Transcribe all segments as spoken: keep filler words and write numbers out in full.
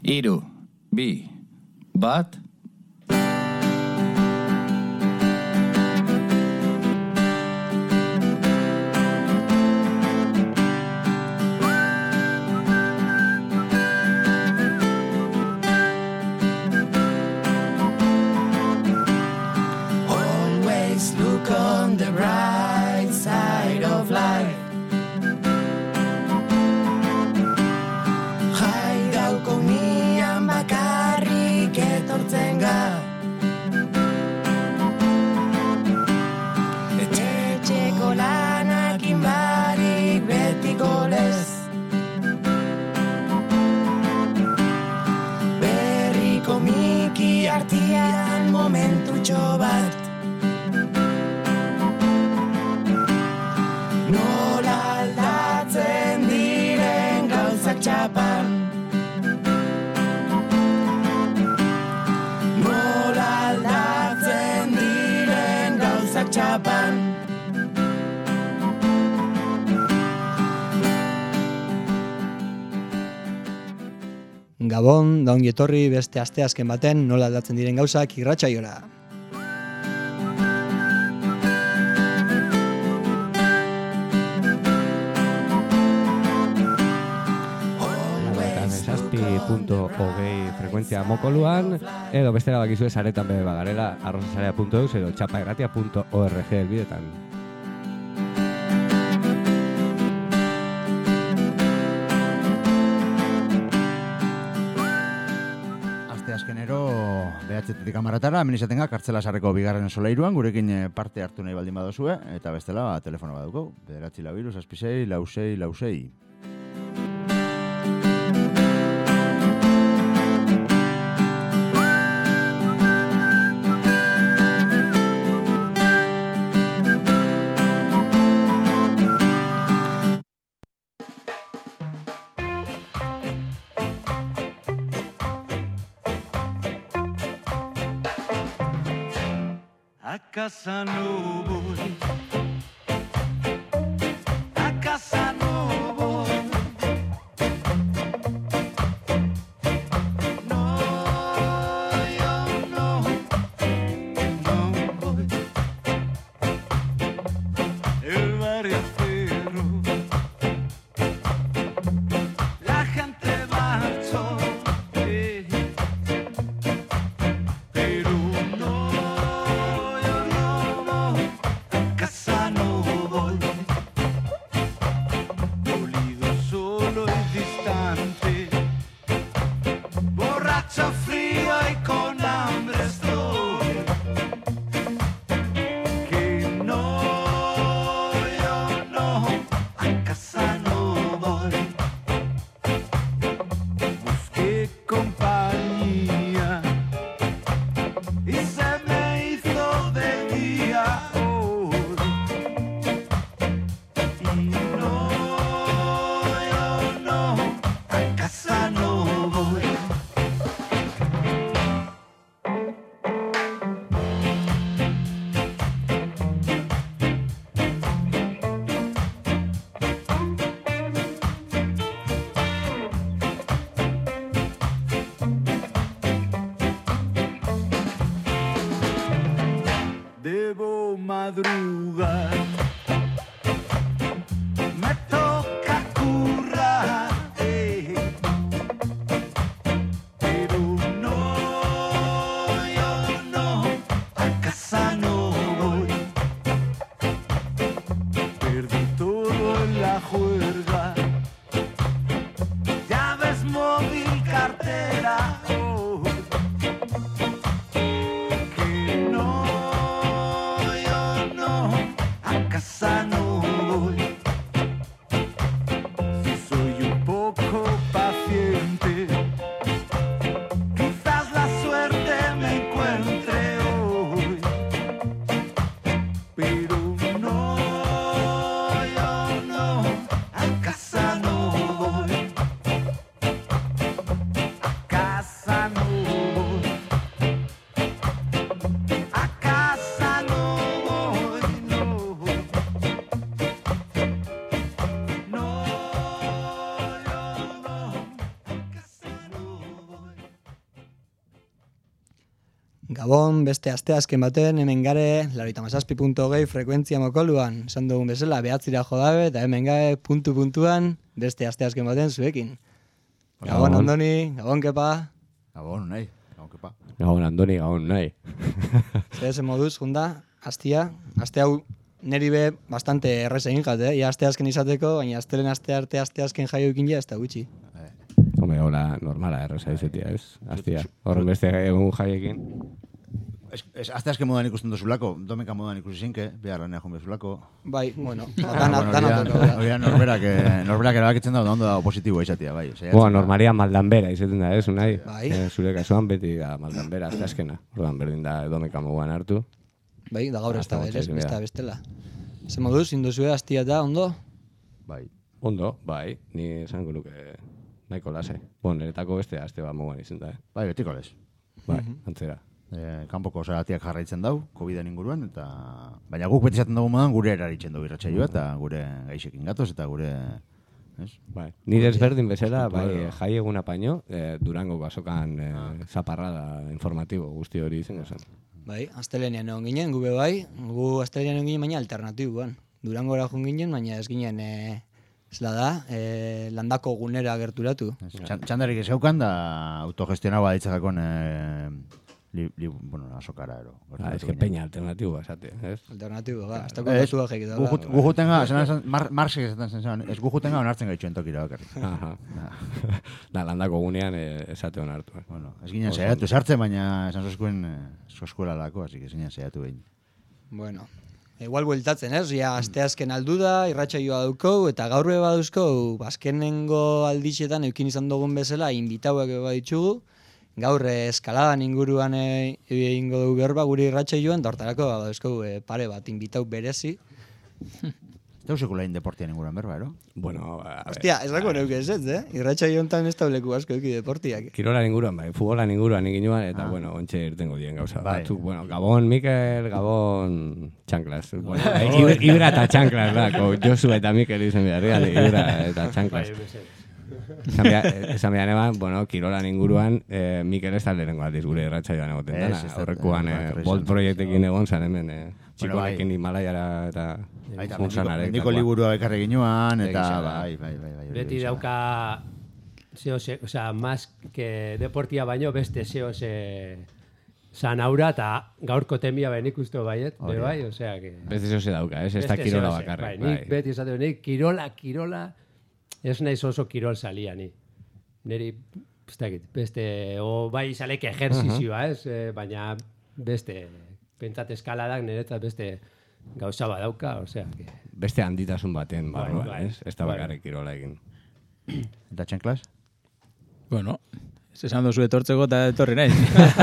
Hiru, bi, bat... Always look on the bright side of life. Jai gauko nian bakarrik etortzen ga. Etxe-etxeko lanakin barik betiko lez. Berriko miki artian momentutxo bat. Nola aldatzen diren gauzak txapan. Nola aldatzen diren gauzak txapan. Gabon, da ongi etorri beste asteazken baten nola aldatzen diren gauzak irratsaiora. punto hogei frekuentzia mokoluan, edo bestera bakizu esaretan bebe bagarela, arrozasarea punto eus edo txapaerratia punto org elbidetan. Aste azkenero behatzetetik amaratara, hemen izatenga kartzela sarreko bigarren solairuan, gurekin parte hartu nahi baldin badozue, eta bestela ba, telefono baduko, bederatzi lau hiru, zazpi sei, lau sei, lau sei. A casa no voy, a casa no voy, no, yo no, no voy, el barrio entero, la gente marchó, eh, pero no. Debo madrugar, me toca currar, eh. Pero no, yo no, a casa no voy. Perdí todo en la juerga, llaves, móvil, cartera, oh. Que no. A casa no voy. Si soy un poco paciente, quizás la suerte me encuentre hoy. Pero no, yo no, a casa Gabon, beste asteazken baten, hemen gare, laurogeita hamazazpi puntu hogei frekuentzia Mokoluan. Esan dugun bezala, behatzira jodabe, eta hemen gare, puntu-puntuan, beste asteazken baten zuekin. Gabon, Andoni, gabon, kepa. Gabon, nahi, gabon, kepa. Gabon, Andoni, gabon, nahi. Zer zen moduz, junda, astia, aste hau neri be bastante erreza egin jat, eh? Ia asteazken izateko, baina astelen aste arte asteazken jaioekin ja, ez da gutxi. Home, hola, normala erreza izetia, ez? Astia, horren beste egun jaiekin. Es, es, azte azken modan ikusten duzulako, domeka modan ikusi zinke, behar lanea joan bezulako. Bai, bueno, dana toko. Oia, norberak, norberak erabakitzen da, ondo da positiboa izatea, bai. Bueno, normalia maldanbera izaten da, ez, unai? Bai. E, zure kasuan beti da maldanbera, azte azkena. Orduan berdin da domeka moguan hartu. Bai, da gaur ez da berez, Hasta besta bestela. Zer moduz, induzue astia eta, ondo? Bai. Ondo, bai, ni esango nuke nahiko lase. Bon, niretako beste aste bat moguan izan da, eh? Bai, betiko lez. Bai, antzera. E, kanpoko osagatiak jarraitzen dau, COVID-en inguruan, eta baina guk beti izaten dugu modan gure eraritzen dugu irratsaioa eta gure gaixekin gatoz, eta gure... Ez? Bai. Nire ezberdin bezala, bai, jai eguna paino, eh, Durangoko azokan eh, zaparrada informatibo guzti hori izango zen. Bai, astelenean egon ginen, gube bai, gu astelenean egon ginen, baina alternatiboan. Durangora joan ginen, baina ez ginen, e, zela da, e, landako gunera gerturatu. Txan, txandarik ez gaukan da autogestionagoa ditzakakon... E, Li, li, bueno, azokara ero. Ah, es que peña alternatiboa, esate, ez? Alternatibo, ba, hasta kontatu da jekita. Gujutenga, Marxek esaten zen zen, ez gujutenga onartzen gaitxuen tokira bakarrik. Aha. Da, landako gunean esate onartu. Eh. Bueno, ez ginen saiatu esartzen, baina esan zozkuen eskuela lako, así que ez ginen saiatu behin. Bueno, igual bueltatzen, ez? Ja, asteazken aldu da, irratsaioa daukou, eta gaur beba dauzkou, azkenengo aldixetan eukin izan dugun bezala, inbitauak beba ditugu. Gaur eskaladan inguruan egingo dugu berba guri irratsaioan, da hortarako dauzkou pare bat inbitau berezi. Ez da usekula deportian inguruan berba, ero? Bueno, a ver. Hostia, ez dako neuke ez ez, eh? Irratsaio honetan ez tauleku asko eki deportiak. Kirolan inguruan, bai, futbolan inguruan ikinuan, eta, Ah. bueno, ontxe irtengo dien gauza. Bai. Batzuk, bueno, Gabon, Mikel, Gabon, txanklas. Bueno, ibra, ibra eta txanklas, da, ko Josu eta Mikel izan beharrean, ibra eta txanklas. Esan behar, esan behar eban, bueno, kirolan inguruan, eh, Mikel ez talde lengo aldiz gure erratxaioan egoten Ez, dana. ez da- Horrekuan, ez da- eh, ez da- Bolt proiektekin egon zan hemen, eh, txikonekin bai. Himalaiara eta Aita, Funsanarek. mendiko liburua bekarri ginuan, eta Egia da. bai, bai, bai, bai. Beti hori dauka zeo ze, o sea, más que deportia baino beste zeo ze zanaura eta gaurko temia ben ikustu baiet, be bai, o sea que Beste zehose dauka, ez? Ez da beste kirola zeoze. bakarrik. Bai, nik beti esateo, nik kirola, kirola, ez naiz oso kirol salia ni. Neri, ez dakit, beste, o bai izaleke ejerzizioa, ez? Eh, baina beste, pentsat eskaladak niretzat beste gauza badauka, osea, que... Beste handitasun baten Bai, barruan, bai. ez? Ez da Bai. bakarrik kirola egin. Eta txenklas? Bueno, ez esan dozu etortzeko eta etorri nahi.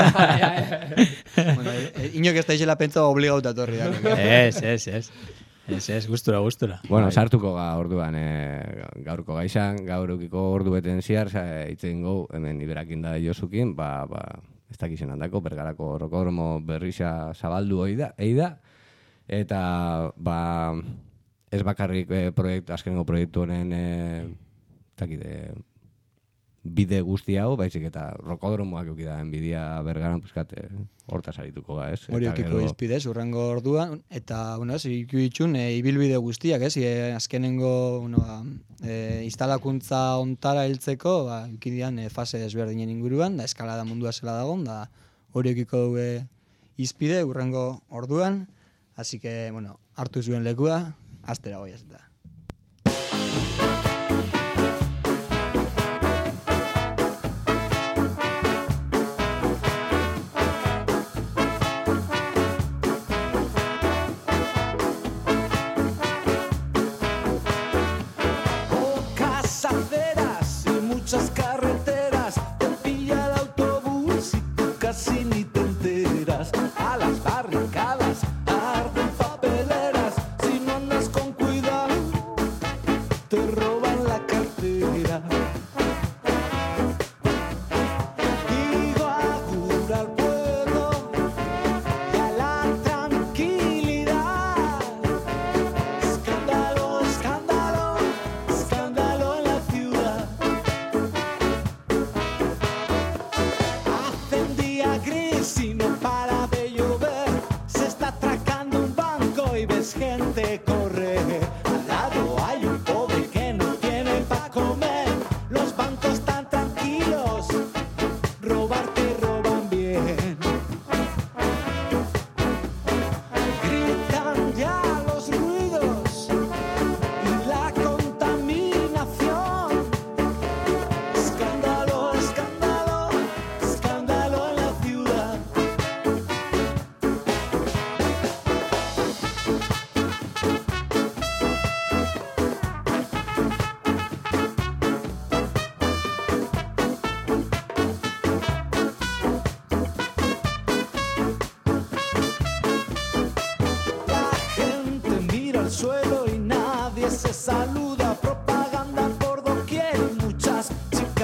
Bueno, e, inok ez da izela pentsa obligauta torri da. Ez, ez, ez. Ez, ez, gustura, gustura. Bueno, sartuko ga orduan e, gaurko gaixan, gaurukiko ordu beten ziar, itzen gau, hemen iberakin da Josukin, ba, ba, ez dakizen handako, bergarako rokodromo berrixa zabaldu hoi da, ei da, eta, ba, ez bakarrik e, proiektu, azkenengo proiektu honen, e, ez dakit, e, bide guzti hau, baizik eta rokodromoak eukida enbidia bergaran, pizkat, e, hortaz arituko ga, ez? Hori Eta okiko gero- izpidez, urrengo orduan, eta, bueno, ez, iku itxun, e, ibilbide guztiak, ez, e, azkenengo, bueno, ba, e, instalakuntza ontara heltzeko, ba, ikidian e, fase desberdinen inguruan, da eskalada mundua zela dagon, da hori okiko dugu izpide urrengo orduan, así que, bueno, hartu zuen lekua, astera goiaz da. Pocas aceras y muchas carreteras, te pilla el autobús y tú casi ni te enteras. A las barricadas arden papeleras, si no andas con cuidado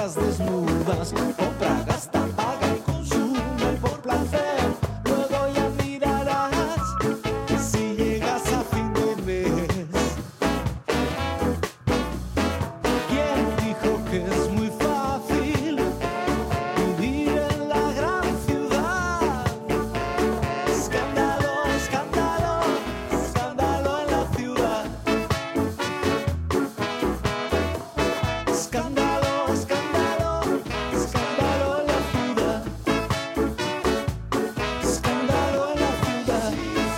chicas desnudas, compra, gasta, paga y consume por placer. Luego ya mirarás que si llegas a fin de mes. ¿Quién dijo que es muy fácil vivir en la gran ciudad? Escándalo, escándalo, escándalo en la ciudad. Escándalo, escándalo, escándalo en la ciudad. Escándalo en la ciudad.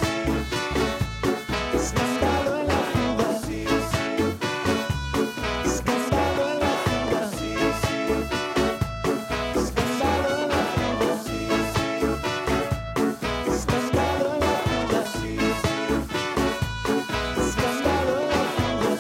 Escándalo en la ciudad. Escándalo en la ciudad. Escándalo en la ciudad. Escándalo en la ciudad. Escándalo en la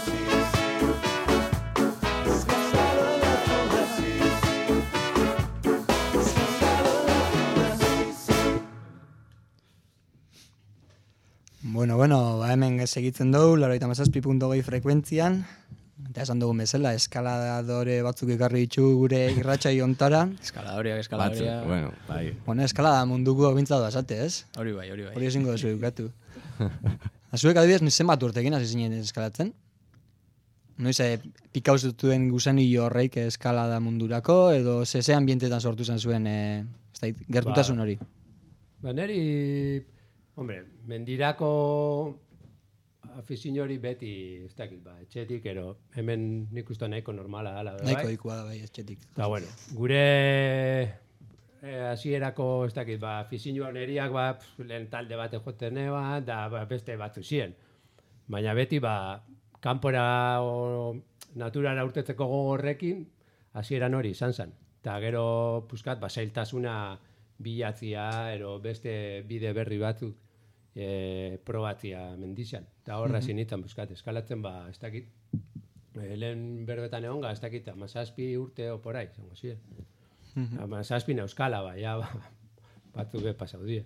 Bueno, bueno, ba hemen segitzen dugu, laurogeita hamazazpi puntu hogei frekuentzian, eta esan dugun bezala, eskaladore batzuk ekarri ditu gure irratsaio hontara. Eskaladoreak, Batzuk, eskaladorea. bueno, bai. Bueno, eskalada munduko bintzatu asate, ez? Hori bai, hori bai. Hori ezingo duzu edukatu. Azuek adibidez, zenbat urtekin hasi zinen eskalatzen? Noiz eh, pikauz dutuen gusanillo horreik eskalada mundurako, edo ze ze ambientetan sortu zen zuen eh, ez dakit, gertutasun hori? Ba, neri, hombre, mendirako afizio hori beti, ez dakit, ba, etxetik, ero, hemen nik uste nahiko normala dala, bai? Nahiko ikua da bai, etxetik. Eta, bueno, gure eh, hasierako, ez dakit, ba, afizioa neriak, ba, pf, lehen talde bate joten eba, da ba, beste batzu ziren. Baina beti, ba, kanpora o naturara urtetzeko gogorrekin, hasieran hori izan zen. Eta gero, puskat, ba, zailtasuna bilatzia, ero beste bide berri batzuk e, probatzia mendizan. Eta horra mm -hmm. buskat, eskalatzen, ba, ez dakit, e, lehen berbetan egon ga, ez dakit, amazazpi urte oporai, zango ziren. Mm -hmm. Amazazpi neuskala, ba, ja, ba, batzuk be pasau die.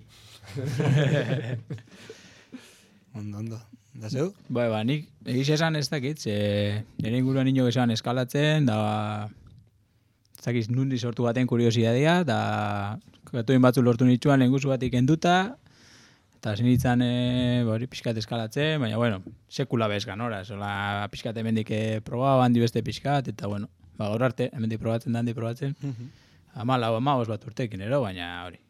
Ondo, ondo. Da zeu? Bai, ba, nik egiz esan ez dakit, ze nire inguruan ino esan eskalatzen, da ez dakit nundi sortu baten kuriosidadea, da gatoin batzu lortu nitzuan lehenguzu batik enduta, eta zinitzen e, hori pixkat eskalatzen, baina, bueno, sekula bezgan, ora, zola pixkat emendik e, probaba handi beste pixkat, eta, bueno, ba, gaur arte, emendik probatzen da handi probatzen, mm -hmm. ama lau ama os bat urtekin, ero, baina, hori,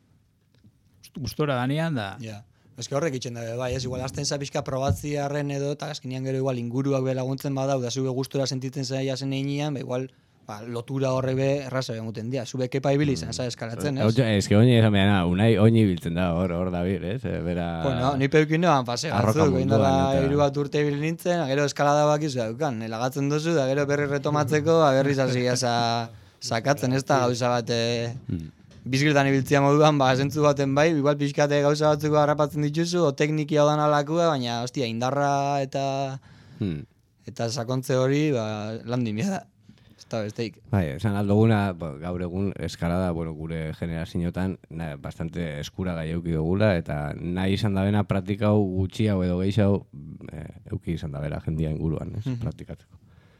gustora danian, da... Ja. Ez que horrek itxen dabe, bai, ez, igual, azten za pixka probatziarren edo, eta azkenean gero igual inguruak be laguntzen badau, da zube gustora sentitzen zaila zen einean, ba, igual, ba, lotura horre be erraza egiten dira. Zube kepa ibili zen, za eskalatzen, ez? Ez que oini esan behar, unai oini biltzen da, hor, hor da bir, ez? Bera... Bueno, ni peukin noan pase batzuk, indala hiru bat urte ibil nintzen, gero eskalada bakizu daukan, lagatzen duzu, da gero berri retomatzeko, berri zazia sakatzen, ez da gauza bat... Bizikletan ibiltzia moduan, ba, zentzu baten bai, igual pixkate gauza batzuko harrapatzen dituzu, o teknikia odan alakua, baina, ostia, indarra eta hmm. eta sakontze hori, ba, landin da. Ez da besteik. Bai, esan aldoguna, ba, gaur egun eskalada, bueno, gure generazioetan na, bastante eskura gai euki dugula, eta nahi izan da bena praktikau gutxiago edo gehiago eh, euki izan da bera jendia inguruan, ez, mm-hmm. praktikatzeko.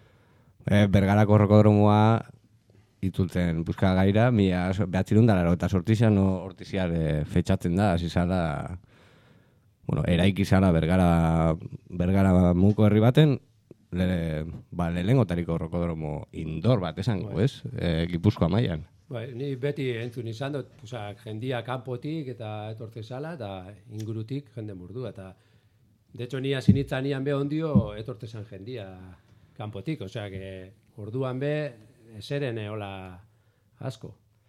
Eh, Bergarako rokodromoa itultzen buska gaira, mila behatzirun dalaro eta sortizan no, hortiziar e, fetxatzen da, hasi zala, bueno, eraiki zala bergara, bergara muko herri baten, le, ba, lehengotariko rokodromo indor bat esango, ez? E, Gipuzkoa mailan. Bai, ni beti entzun izan dut, oza, jendia kanpotik eta etortze zala, eta ingurutik jende murdua, eta de hecho ni asinitzan nian be ondio etortze zan jendia kanpotik, osea, que orduan be, eseren eola asko.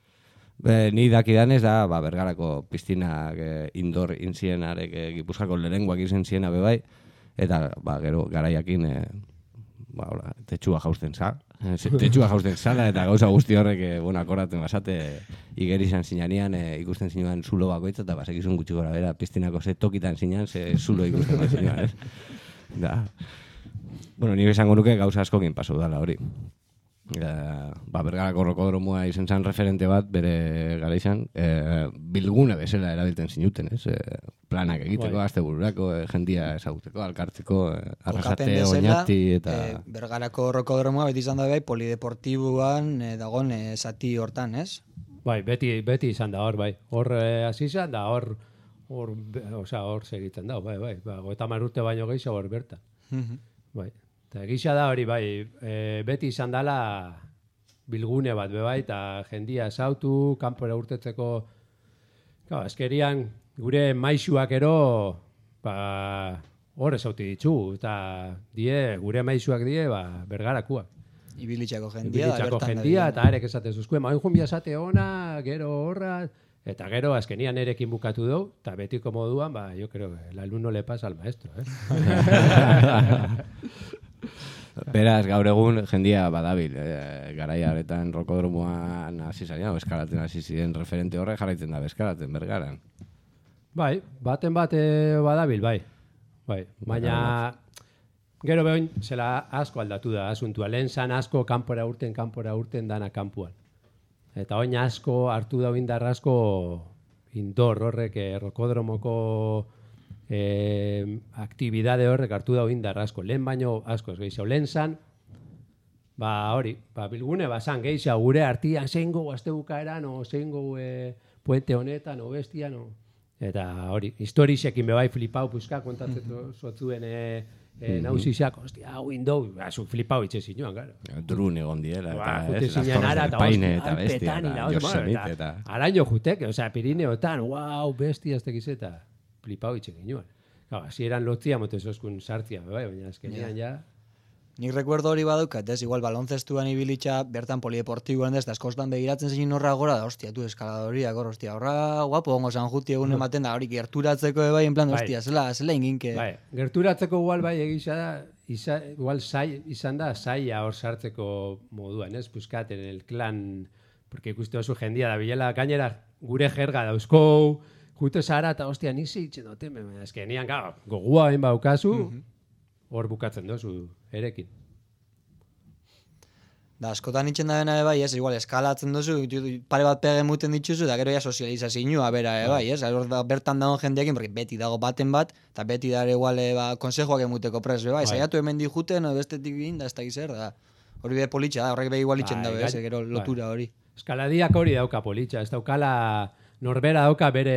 Be, ni dakidanez da, ba, Bergarako piztinak e, indor inzienarek e, Gipuzkoako lehenguak izen ziena bebai, eta ba, gero garaiakin e, ba, hola, tetxua jausten za. Tetxua jausten zala eta gauza guzti horrek e, bueno, akoraten basate igeri izan zinanian, e, ikusten zinuan zulo bakoitza, eta basekizun gutxi gora bera, piztinako ze tokitan zinan, ze zulo ikusten bat zinuan, ez? Da. Bueno, nire esango nuke gauza askokin pasu dala hori. Uh, ba, Bergarako rokodromoa izan zen referente bat bere gara izan, eh, bilgune bezala erabiltzen zinuten, ez? Eh, planak egiteko, Bai. astebururako, eh, jendia esaguteko, alkartzeko, eh, arrasate, Kokapen bezala, oinati eta... eh, Bergarako rokodromoa beti izan da bai, polideportibuan eh, dagon eh, zati hortan, ez? Bai, beti, beti izan da hor, bai. Hor eh, hasi izan da, hor, hor, be- osea, hor segitzen da, bai, bai. Ba, goita hamar urte baino gehiago hor bertan. Bai. Eta gisa da hori, bai, e, beti izan dala bilgune bat, be bai, eta jendia esautu, kanpora urtetzeko, claro, azkerian gure maisuak ero, ba, hor esauti ditugu, eta die, gure maisuak die, ba, Bergarakuak. Ibilitzako jendia. da Ibilitzako bertan jendia, dabilen. eta arek esate zuzkuen, main junbia esate ona, gero horra, eta gero azkenian erekin bukatu dugu, eta betiko moduan, ba, yo creo, el alumno le pasa al maestro, eh? Beraz, gaur egun jendia badabil, e, garai haretan rokodromoan hasi zarean, eskalatzen hasi ziren referente horre jarraitzen da eskalatzen Bergaran. Bai, baten bate badabil, bai. Bai, baina gero behin zela asko aldatu da asuntua. Lehen zan asko kanpora urten, kanpora urten dana kanpuan. Eta oin asko hartu da indar asko indor horrek eh, rokodromoko eh, aktibidade horrek hartu da indar asko. Lehen baino asko ez gehiago. Lehen zan, ba hori, ba bilgune bazan gehiago gure artian zein gogu astebukaeran, o zein gogu eh, puente honetan, o bestian, o... Eta hori, historisekin bebai flipau puzka kontatzen zotzuen eh, eh, nausizak, ostia, hau indou, zu flipau itxe zinuan, gara. Drun egon diela, Ba, eta jute ez, zinen las ara, torres del eta paine, hostia, eta bestia, Alpetan, eta ira, oso, bueno, Yosemite, eta eta... araño juteke, osea, Pirineotan, wow, bestia ez tekiz eta flipau itxe ginuan. Claro, así eran lotzia, motezoskun sartzia, bai, baina azkenean ja... Nik recuerdo hori badaukat, ez, igual baloncestuan ibilitza, bertan polideportiboan ez, da askotan begiratzen zein horra gora, da, hostia, tu, eskaladoria, gor, hostia, horra guapo gongo San Juti egun ematen da, hori gerturatzeko bai, en plan, Bai. hostia, zela, zela inginke. Bai, gerturatzeko igual bai egisa da, isa, igual sai, izan da saia hor sartzeko moduan, ez? Puskat, en el clan, porque ikuste oso jendia da bilela, gainera gure jerga dauzkou, jute zara eta hostia, nisi itxen dute, azkenean, gau, gogua hain baukazu, hor bukatzen dozu erekin. Da, askotan itxen da bena bai, ez, igual, eskalatzen duzu, pare bat pege muten dituzu, da gero ja sozializazioa bera bai, ez, hor da, bertan dagoen jendeakin, porque beti dago baten bat, eta beti dare igual, ba, konsejoak emuteko pres, bai, saiatu hemen dijuten, o bestetik egin, da, ez da gizer, da, hori be politxa da, horrek be igual itxen Bai, dabe, ez, gai- gero bai. lotura hori. Eskaladiak hori dauka politxa, ez daukala, norbera dauka bere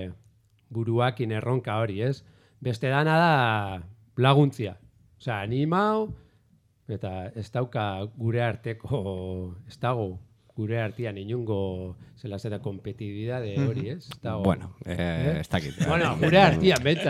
buruakin erronka hori, ez? Beste dana da laguntzia. Osea, animau, eta ez dauka gure arteko, ez dago gure artean inungo zela zera kompetibidade hori, ez? Ez dago. Bueno, eh, ez dakit. Bueno, gure artean, bentsa.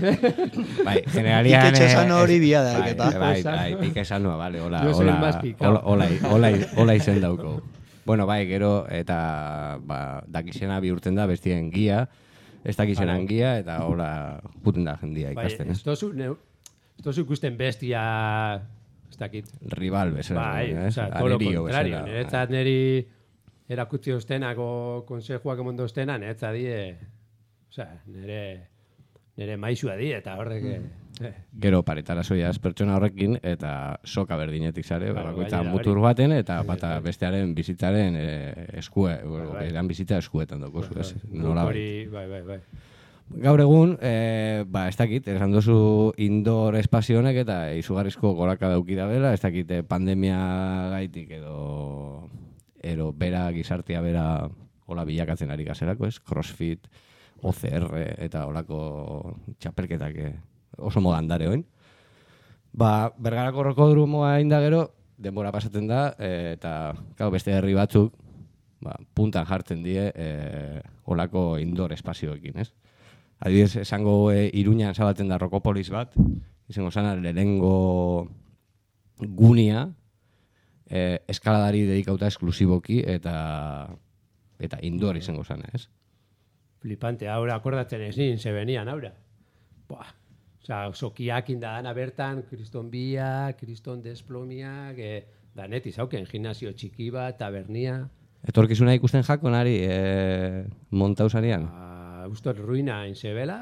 Bai, generalian... Pike txosano hori bia da, bai, eta. bai, bai, pike sanoa, vale, hola, Yo soy el hola, más picao. hola, hola, hola, hola izen dauko. Bueno, bai, gero, eta, ba, dakizena bihurtzen da bestien gia, ez dakizenan gia, eta hola, puten da jendia Bai, ikasten, ez ez? tozu, neu, ez tozu ikusten bestia, ez dakit, Rival bezala, bai, ez? osea, todo lo Arerio contrario. bezala. Niretzat neri erakutzi ostenako konsejuak emondo ostena, niretzat die, osea, nire, nire maisua die, eta horrek... Eh, Gero paretara soiaz pertsona horrekin, eta soka berdinetik zare, Claro, bakoitza gainera mutur hori. baten, eta Bai, bata bai. bestearen bizitzaren eh, eskue, bai. eran bizitza eskuetan daukozu, ez? guk Nola hori, bai, bai, bai. Gaur egun, eh, ba, ez dakit, esan duzu indoor espazio honek eta izugarrizko goraka dauki da bela, ez dakit eh, pandemia gaitik edo ero bera gizartea bera hola bilakatzen ari gazerako, ez? Crossfit, O C R eta holako txapelketak eh, oso modan dare oin. Ba, Bergarako rokodromoa inda gero, denbora pasatzen da, eh, eta claro, beste herri batzuk ba, puntan jartzen die eh, holako indoor espazioekin, ez? Adibidez, esango e, Iruñan zabaltzen da Rokopolis bat, izango zana lehenengo gunia e, eskaladari dedikauta esklusiboki eta eta indoor izango zana, ez? Flipante, ahora akordatzen ezin, se venían ahora. Buah, osea, sokiak indadana bertan, kriston bia, kriston desplomiak, eh, danet izauken, gimnasio txiki bat, tabernia, Etorkizuna ikusten jakonari e, montausarian. a, ustot ruina inzebela,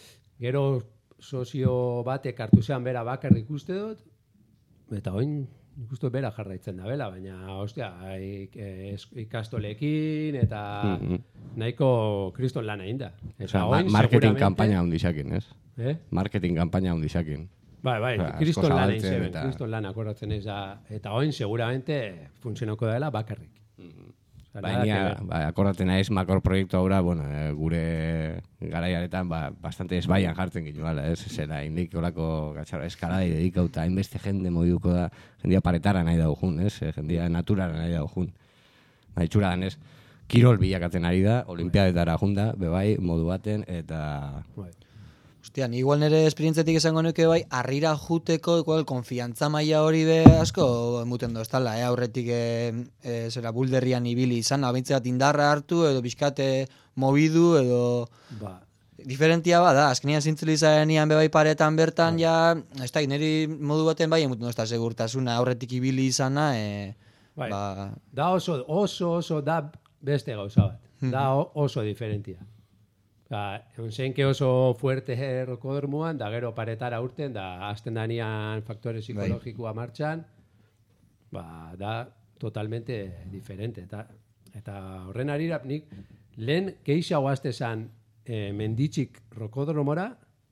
gero sozio batek hartu zean bera bakarrik uste dut, eta oin nik uste bera jarraitzen da bela, baina, ostia, ik, es, ikastolekin eta Mhm. nahiko kriston lan egin da. Eta Osea, ma- orain, marketing seguramente- kanpaina handizakin, ez? Eh? Marketing kanpaina handizakin. Bai, bai, Osea, kriston asko lan egin zabaltzen zeben, eta- kriston lan akordatzen ez da. Eta oin, seguramente, funtzionako dela bakarrik. Osea, nada que Baina, ver. ba, akordaten naiz makor proiektu haura, bueno, eh, gure garaiaretan, ba, bastante esbaian jartzen gitu, bala, ez? Zera, indik olako gatxara eskaladei dedikauta, hainbeste jende moduko da, jendia paretara nahi dago jun, ez? Eh, Jendia naturara nahi dago jun. Ba, itxura danez, kirol bilakatzen ari da, olimpiadetara junda, bebai, modu baten, eta... Bai. Hostia, ni igual nire esperientzetik esango nuke bai, harrira juteko, igual, konfiantza maila hori be asko muten doztala, eh? Aurretik e, e, zera bulderrian ibili izan, abintzeat indarra hartu, edo bizkate mobidu, edo... Ba, Diferentia bada, azkenean zintzilizaren bebai paretan bertan, ja, ez da, niri modu baten bai, emuten dozta segurtasuna, aurretik ibili izana, e, bai. ba, Da oso, oso, oso da beste gauza bat. Da o- oso diferentia. Ba, egon zeinke oso fuerte rokodormuan, da gero paretara urten, da azten danian faktore psikologikoa martxan, ba, da totalmente diferente. Eta, eta horren arira, nik lehen geixa guazte zan eh, menditxik rokodromora,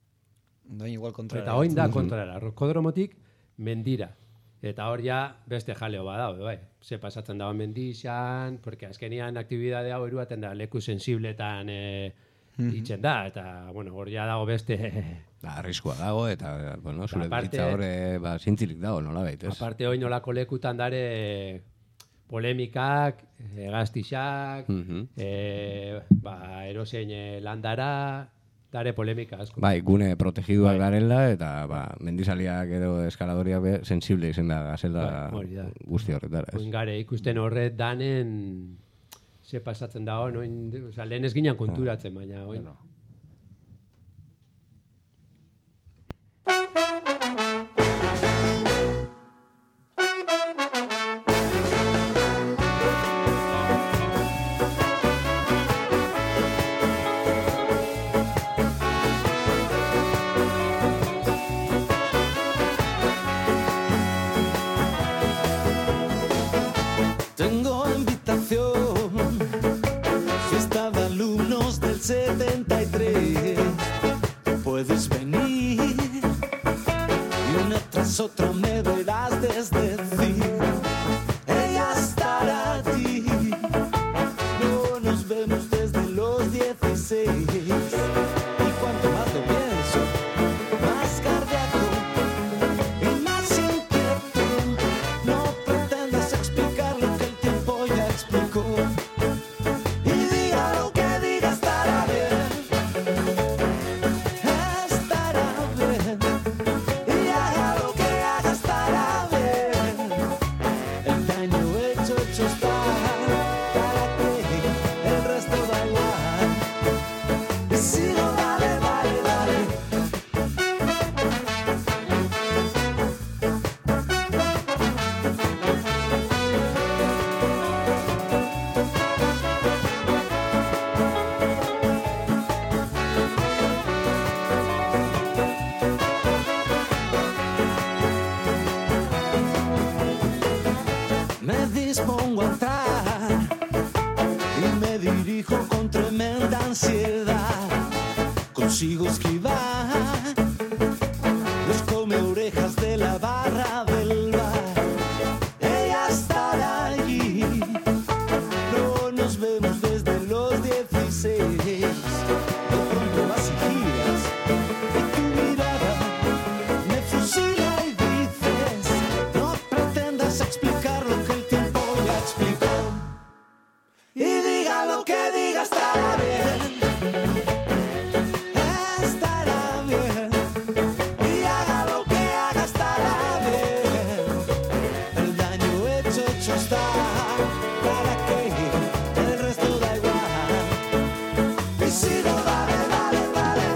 doin igual kontra. eta oin da kontrara, rokodromotik mendira. Eta hor ja beste jaleo badau, bai. Ze pasatzen dago mendixan, porque azkenian aktibidade hau eruaten da leku sensibletan eh, itzen da, eta, bueno, hor ja dago beste... Da, arriskua dago, eta, bueno, zure aparte- bizitza horre, ba, zintzilik dago, nola baitez? Aparte hoi nolako lekutan dare polemikak, egaztixak, Mhm. eh, ba, erosein eh, landara, dare polemika asko. Bai, gune protegiduak Bai. garela, eta, ba, mendizaliak edo eskaladoria be, sensible izen da, gazela Bai, hori da. guzti horretara, ez? Oin gare, ikusten horret danen ze pasatzen dago, noin, oza, lehen ez ginen konturatzen, baina, oin. Tengo invitación, fiesta de alumnos del setenta y tres. Puedes venir y una tras otra me verás desdecir. Ella estará allí, no nos vemos desde los dieciséis. Y cuanto más lo pienso, más cardíaco y más inquieto. No pretendas explicar lo que el tiempo ya explicó. Y diga lo que diga, estará bien. Estará bien. Y haga lo que haga, estará bien. El daño hecho, hecho está. ¿Para qué? El resto da igual. Y si no, dale, dale, dale. Me dispongo a entrar y me dirijo con tremenda ansiedad. Consigo esquivar los come orejas de la barra del bar. Ella estará allí, no nos vemos desde los dieciséis. De pronto vas y giras y tu mirada me fusila y dices: no pretendas explicar lo que el tiempo ya explicó. Y diga lo que diga, estará bien. Estará bien. Y haga lo que haga, estará bien. El daño hecho, hecho está. ¿Para qué? El resto da igual. Y si no, dale, dale, dale.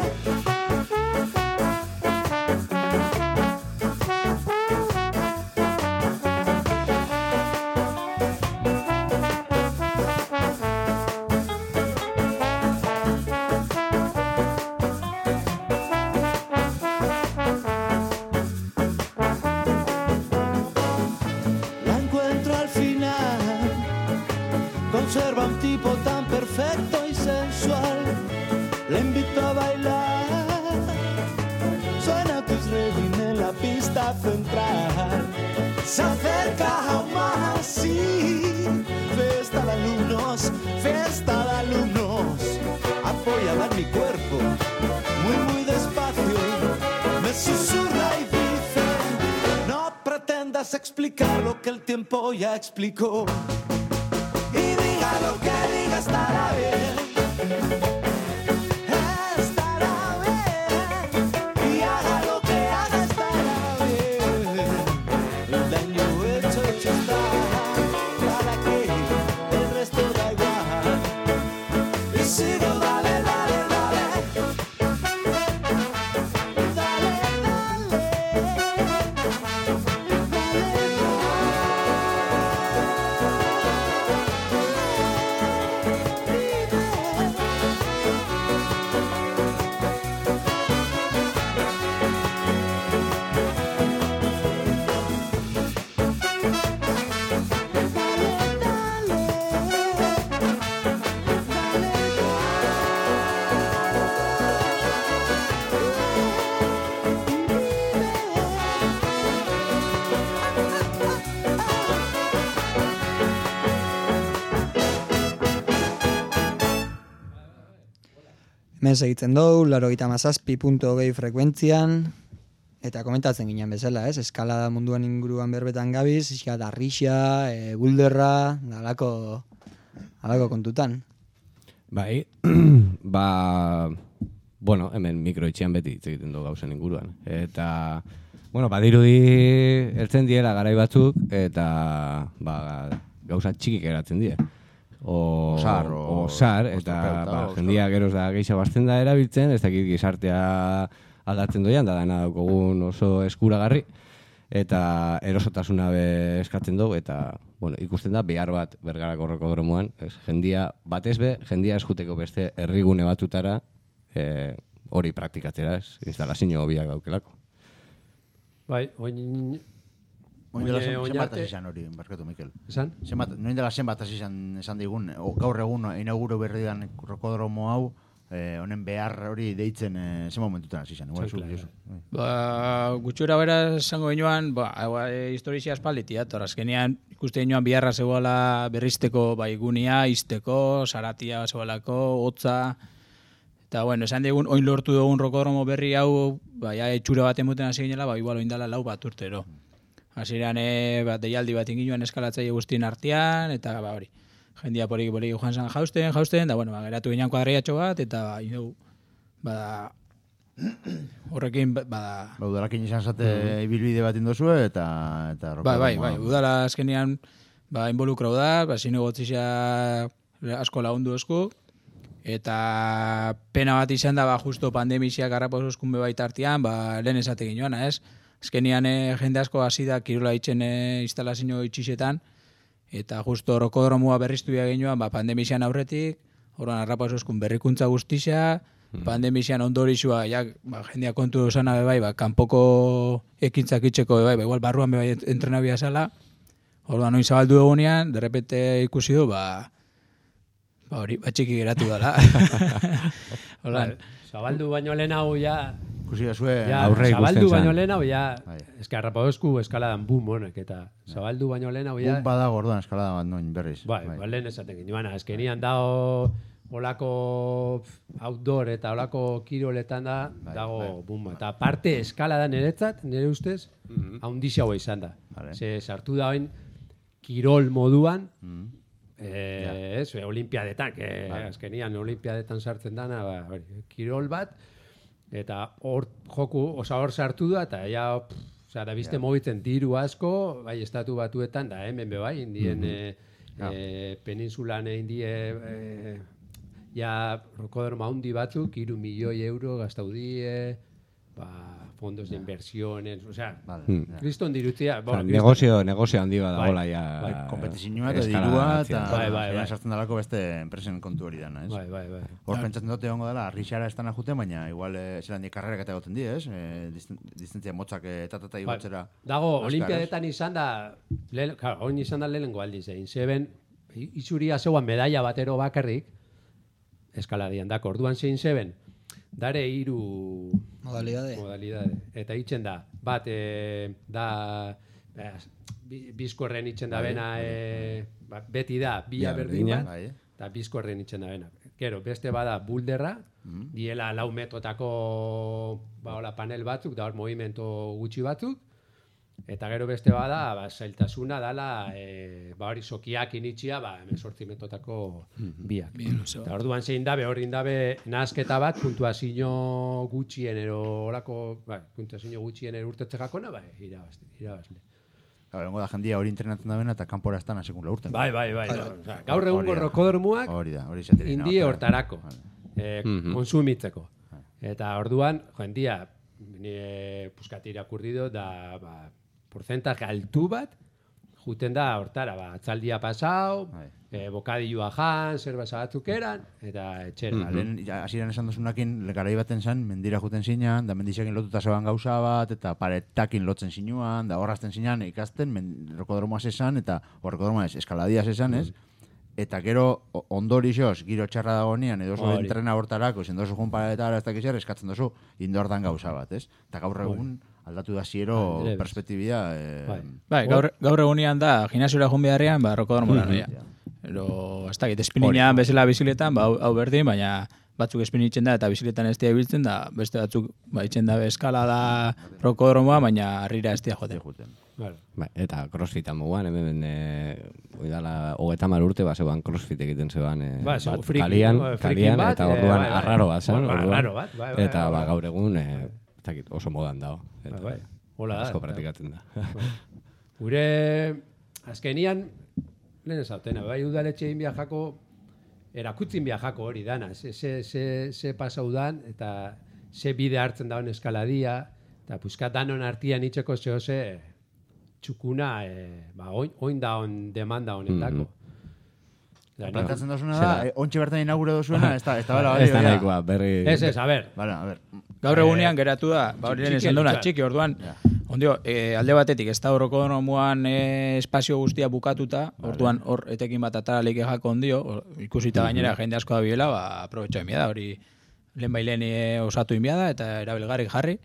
observa un tipo tan perfecto y sensual. Le invito a bailar. Suena tus reguín en la pista central. Se acerca aún más así. Fiesta de alumnos, fiesta de alumnos. Apoyada en mi cuerpo, muy muy despacio. Me susurra y dice: no pretendas explicar lo que el tiempo ya explicó. Y diga lo que diga, estará bien. Estará bien. Y haga lo que haga, estará bien. El daño hecho, hecho está. Para que el resto da igual. Y sigo, dale, dale, dale. Dale, dale. Hemen segitzen dugu, laurogeita hamazazpi puntu hogei frekuentzian, eta komentatzen ginen bezala, ez? Eskalada munduan inguruan berbetan gabiz, iskat arrixa, e, bulderra, alako, alako kontutan. Bai, ba, bueno, hemen mikroitxean beti hitz egiten dugu gauzen inguruan. Eta, bueno, badirudi heltzen diela garai batzuk, eta ba, gauza txikik eratzen die. O, Osar, o, o sar, eta ba, jendia geroz da gehiago bazten da erabiltzen, ez dakit gizartea aldatzen doian, da dana daukogun oso eskuragarri, eta erosotasuna be eskatzen dugu, eta bueno, ikusten da behar bat Bergarako rokodromoan, ez, jendia batez be, jendia eskuteko beste herrigune batutara e, hori praktikatzera, ez, instalazio hobiak daukelako. Bai, oin... Oin dela Oine- zen, zenbat oinarte- hasi izan hori, barkatu Mikel. Esan? Zenbat, noin dela zenbat hasi izan esan digun, o, gaur egun inauguro berri dan rokodromo hau, eh, honen behar hori deitzen eh, zen momentutan hasi izan. Igual Zen, zu, claro. Josu. Ba, gutxura bera esango ginoan, ba, hau, e, historizia aspalditia, eta azkenean ikuste ginoan biharra zegoela berrizteko baigunia, izteko, saratia zegoelako, hotza, eta bueno, esan digun, oin lortu dugun rokodromo berri hau, ba, ja, etxura bat emuten hasi ginela, ba, igual oindala lau bat urtero. Hasieran e, bat deialdi bat inginoan eskalatzaile guztien artean, eta ba hori, jendia porik porik joan zan jausten, jausten, da bueno, ba, geratu ginean kuadriatxo bat, eta ba, ino, bada, horrekin, bada, Ba, udalakin izan zate ibilbide bat indozue, eta... eta bai, bai, rokodromoa. bai, udala azkenean, ba, involukrau da, ba, zinegotzisa asko lagundu esku, eta pena bat izan da, ba, justo pandemiziak harrapauzuzkun bebaita artean, ba, lehen esate ginoana, ez? Azkenean e, jende asko hasi da kirola itxen e, instalazio itxisetan, eta justo rokodromoa berriztu ginoan, ba, pandemizian aurretik, orduan harrapauzuzkun berrikuntza guztia, pandemizian ondorixua, ja, ba, jendia kontu osana bebai, ba, kanpoko ekintzak itxeko bebai, ba, igual barruan bebai entrenabia zala, orduan noin zabaldu egunean, derrepente ikusi du, ba, ba hori, ba txiki geratu dela. Orduan, Zabaldu baino lehen hau ja... Ikusi da zue, Ja, aurre ikusten zabaldu zan. baino lehen hau ja... Bai. Eske harrapauzku eskaladan boom honek, eta zabaldu baino lehen hau ja... un badago orduan eskalada bat noin berriz. Bai, bai, lehen esaten ginen, azkenian dao olako outdoor eta olako kiroletan da, dago boom bat. Eta parte eskalada niretzat, nire ustez, haundixagoa izan da. Vale. Ze sartu da oin kirol moduan, Mm. eh, ez, olimpiadetan, que azkenian olimpiadetan sartzen dana, ba, hori, kirol bat, eta hor joku, osa hor sartu da, eta ja, pff, osea, da bizte mobitzen diru asko, bai, estatu batuetan, da hemen be bai, indien eh, eh, peninsulan egin die, eh, ja, rokodromo handi batzuk, iru milioi euro gastau die, ba, fondos de inversiones, osea, Vale, Hmm. ja. kriston dirutzea, Osa, bueno, negozio, negozio handi bat dagoela Bai, ja. bai, Kompetizioa eta eskalada dirua, atzean. eta Bai, bai, ja bai. sartzen dalako beste enpresen kontu hori dana, ez? bai, bai, bai. Hor pentsatzen dute egongo dela, arrixara estana juten, baina igual eh, zelan di karrerak eta goten di, ez? E, disten, distentzia motzak eh, eta eta Bai, igotzera. dago, Azkar, olimpiadetan izan da, lehen, claro, oin izan da lehenengo aldiz, egin zeben, itzuria zeuan medaia batero bakarrik, eskaladian, dako, orduan zein zeben, dare hiru Modalidade. modalidade. Eta itzen da, bat, e, da, e, bizkorren itzen da bena, e, ba, beti da, bila Bila berdin berdina. bat, eta bizkorren itzen da bena. Gero, beste bada bulderra, diela lau metrotako ba, hola, panel batzuk, da hor movimento gutxi batzuk, eta gero beste bada, ba, zailtasuna dala, e, ba, hori sokiak initxia, ba, hemezortzi metrotako biak. Eta orduan zein dabe, hori dabe nahasketa bat, puntuazio gutxien ero, horako, ba, puntuazio gutxien ero urtetze jakona, ba, irabazle. irabazle. Claro, lengo da jendia hori entrenatzen da bena eta kanpora estan asekun laurten. Bai, bai, bai. Osa, gaur egungo rokodormuak Hori da, hori zatirina. indie hortarako, Vale. eh, konsumitzeko. Eta orduan, jendia, nire puskat irakurri do, da, ba, porcentaje altu bat, juten da hortara, ba, atzaldia pasau, Bai. eh, bokadilloa jan, zerbasa batzuk eran, eta etxera. Ba, lehen, ja, hasieran esan duzunakin, garai baten zen, mendira juten zinean, da mendizekin lotuta zeban gauza bat, eta paretakin lotzen zinuan, da horrazten zinean ikasten, men, rokodromoa zesan, eta horrokodromoa ez, eskaladia zesan, ez? Eta gero o- ondorixoz, giro txarra dagoenean, edo oso Hori. entrena hortarako, zen dozu jun paretara, ez dakiz zer, eskatzen dozu, indortan gauza bat, ez? Eta gaur egun, aldatu da ziero Andrebes. perspektibia, eh, Bai. Bai, gaur, gaur egunian da, gimnasiora joan beharrean, ba, rokodormora noia. Ero, ez dakit, espininean bezala biziletan, ba, hau, hau berdin, baina batzuk espinitzen da eta biziletan ez dira ibiltzen da, beste batzuk, ba, itzen da eskala da rokodromoa, baina harrira ez dira joten. juten. Vale. Bai, eta crossfitan moguan, hemen, e, oidala, hogeta mar urte, ba, zegoan crossfit egiten zegoan, e, Ba, zeu, bat, friki, kalian, no, frikin kalian, bat, eta eh, orduan bai, bai. arraro bat, zan, Ba, orduan. arraro bat, bai, bai, Eta, bai, ba, bai. gaur egun, e, ez dakit, oso modan dago. Eta, Bai, bai. Hola da. asko eta- praktikatzen da. Gure azkenian, lehen ezautena, bai udaletxein biajako, erakutzin biajako hori dana, ze, ze, ze, ze pasau dan, eta ze bide hartzen daun eskaladia, eta puskat danon artian itxeko zehose txukuna, e, ba, oin, oin daun demanda honetako. Da, nik- Plantatzen dozuna da, Zera. eh, ontxe bertan inaugure dozuena, ez da, ez da bela, Ez da nahikoa, berri... Ez ez, a ber, Vale, a ver. Gaur egunean geratu da, ba hori lehen txiki esan duna, elitza. txiki, orduan, ondio, e, alde batetik, ez da horrokodromoan e, espazio guztia bukatuta, orduan hor etekin bat ataralik jako ondio, or, ikusita gainera jende asko da biela, ba, aprobetxo inbia da, hori lehen bailen e, osatu inbia da, eta erabilgarrik jarri.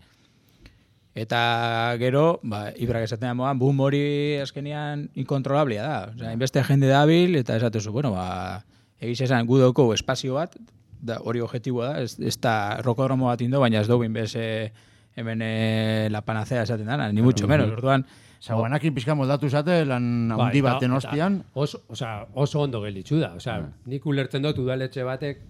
Eta gero, ba, ibrak esaten moan, boom hori azkenean inkontrolablia da. Osea, inbeste jende dabil, eta esatezu, bueno, ba, egiz esan gudoko espazio bat, da, hori objektiboa da, ez, ez da rokodromo bat indo, baina ez dugu inbez e, hemen e, la panacea esaten dana, ni mucho menos. Orduan, Zaguanakin pixka moldatu zate, lan Ba, handi eta- baten eta ostian. Oso, osea, oso ondo gelditzu da. Osea, nik ulertzen dut udaletxe batek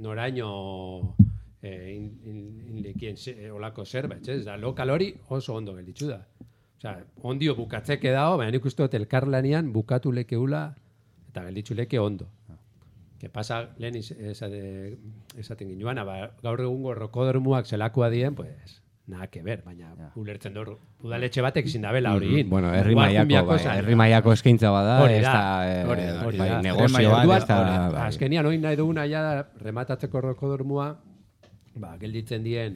noraino eh, in, in, inlikien se, olako zerbait, ez? Da, lokal hori oso ondo gelditzu da. Osea, ondio bukatzeke dago, baina nik uste dut elkarlanian bukatu lekeula eta gelditzu leke ondo. Que pasa, lehen iz- esate, esaten ginuana, ba, gaur egungo rokodormuak zelakoa dien, pues, nada que ver, baina ulertzen dut udaletxe batek ezin dabela hori egin. Bueno, herri Igual mailako, jumbiako bai, esan- herri mailako eskaintza bada, Hori ez da, da, eh, hori da, hori bai, da. negozio bat, Orduan, ez da, hori, bai. azkenian oin nahi duguna ja da, rematatzeko rokodormua, ba, gelditzen dien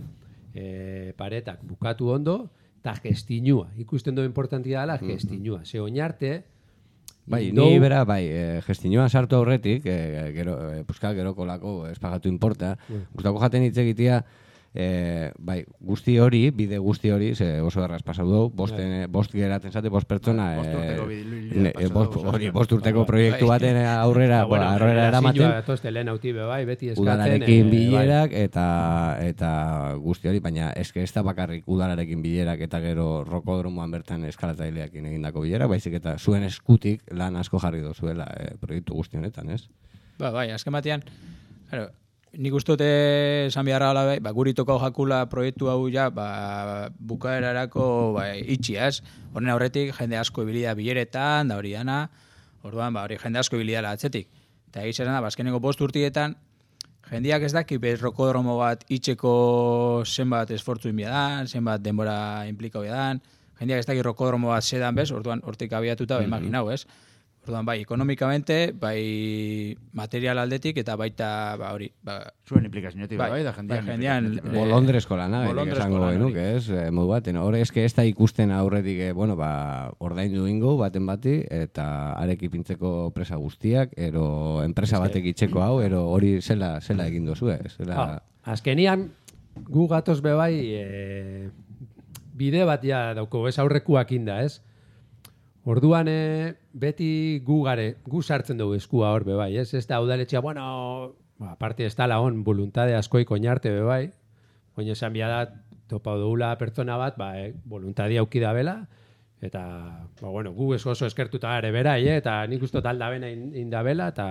e, paretak bukatu ondo, eta gestinua. Ikusten du importantia dela gestinua. Ze oinarte, Bai, indou- ni bera, bai, e, gestinoan sartu aurretik, e, gero, e, puska geroko lako espagatu inporta, gustako jaten hitz egitea, e, bai, guzti hori, bide guzti hori, ze oso erraz pasau dugu, bosten, bost geratzen zate, bost pertsona, Bost urteko e, bidilibidea ne- pasau bost, dugu, hori, osea. bost urteko proiektu baten aurrera, Ah, bueno, aurrera eramaten, Atoste lehen autibe bai, beti eskatzen. udalarekin eh, bilerak eta eta guzti hori, baina eske ez da bakarrik udalarekin bilerak eta gero rokodromoan bertan eskalatzaileakin egindako bilerak, baizik eta zuen eskutik lan asko jarri dozuela e, proiektu guzti honetan, ez? ba, bai, azken batean, claro, nik uste dut esan beharra gala, bai, ba, guri tokau jakula proiektu hau ja, ba, bukaerarako ba, itxia, ez? Horren aurretik, jende asko ibilia bileretan, da hori dana, orduan, ba, hori jende asko ibilia atzetik. Eta egiz esan da, ba, azkeneko bost urtietan, jendeak ez daki bez rokodromo bat itxeko zenbat esfortzu inbia dan, zenbat denbora implikau dan, jendeak ez daki rokodromo bat sedan bez, orduan hortik abiatuta, ba, imaginau, ez? Orduan, bai, ekonomikamente, bai, material aldetik, eta baita, ba, hori, ba, Zuen implikazioetik, bai, bai, da jendean. bai, jendean, implikazioetik, eh, Bolondresko lana, bolondresko esango lan genuke, hori. ez, eh, modu baten. Hore, eske ez da ikusten aurretik, eh, bueno, ba, ordaindu ingo baten bati, eta arek ipintzeko presa guztiak, ero enpresa batek itxeko hau, ero hori zela, zela egin dozue, zela... Ah, azkenian, gu gatoz bebai, e, bide bat ja dauko, ez aurrekuak inda, ez? Orduan, e, beti gu gare, gu sartzen dugu eskua hor bebai, ez? Ez da udaletxea, bueno, ba, aparte ez tala hon, voluntade askoik oinarte bebai, oin esan bia da, topau dugula pertsona bat, ba, e, voluntadia auki da bela, eta, ba, bueno, gu ez oso eskertuta gare berai, eh? Eta nik uste talda bena inda bela, eta...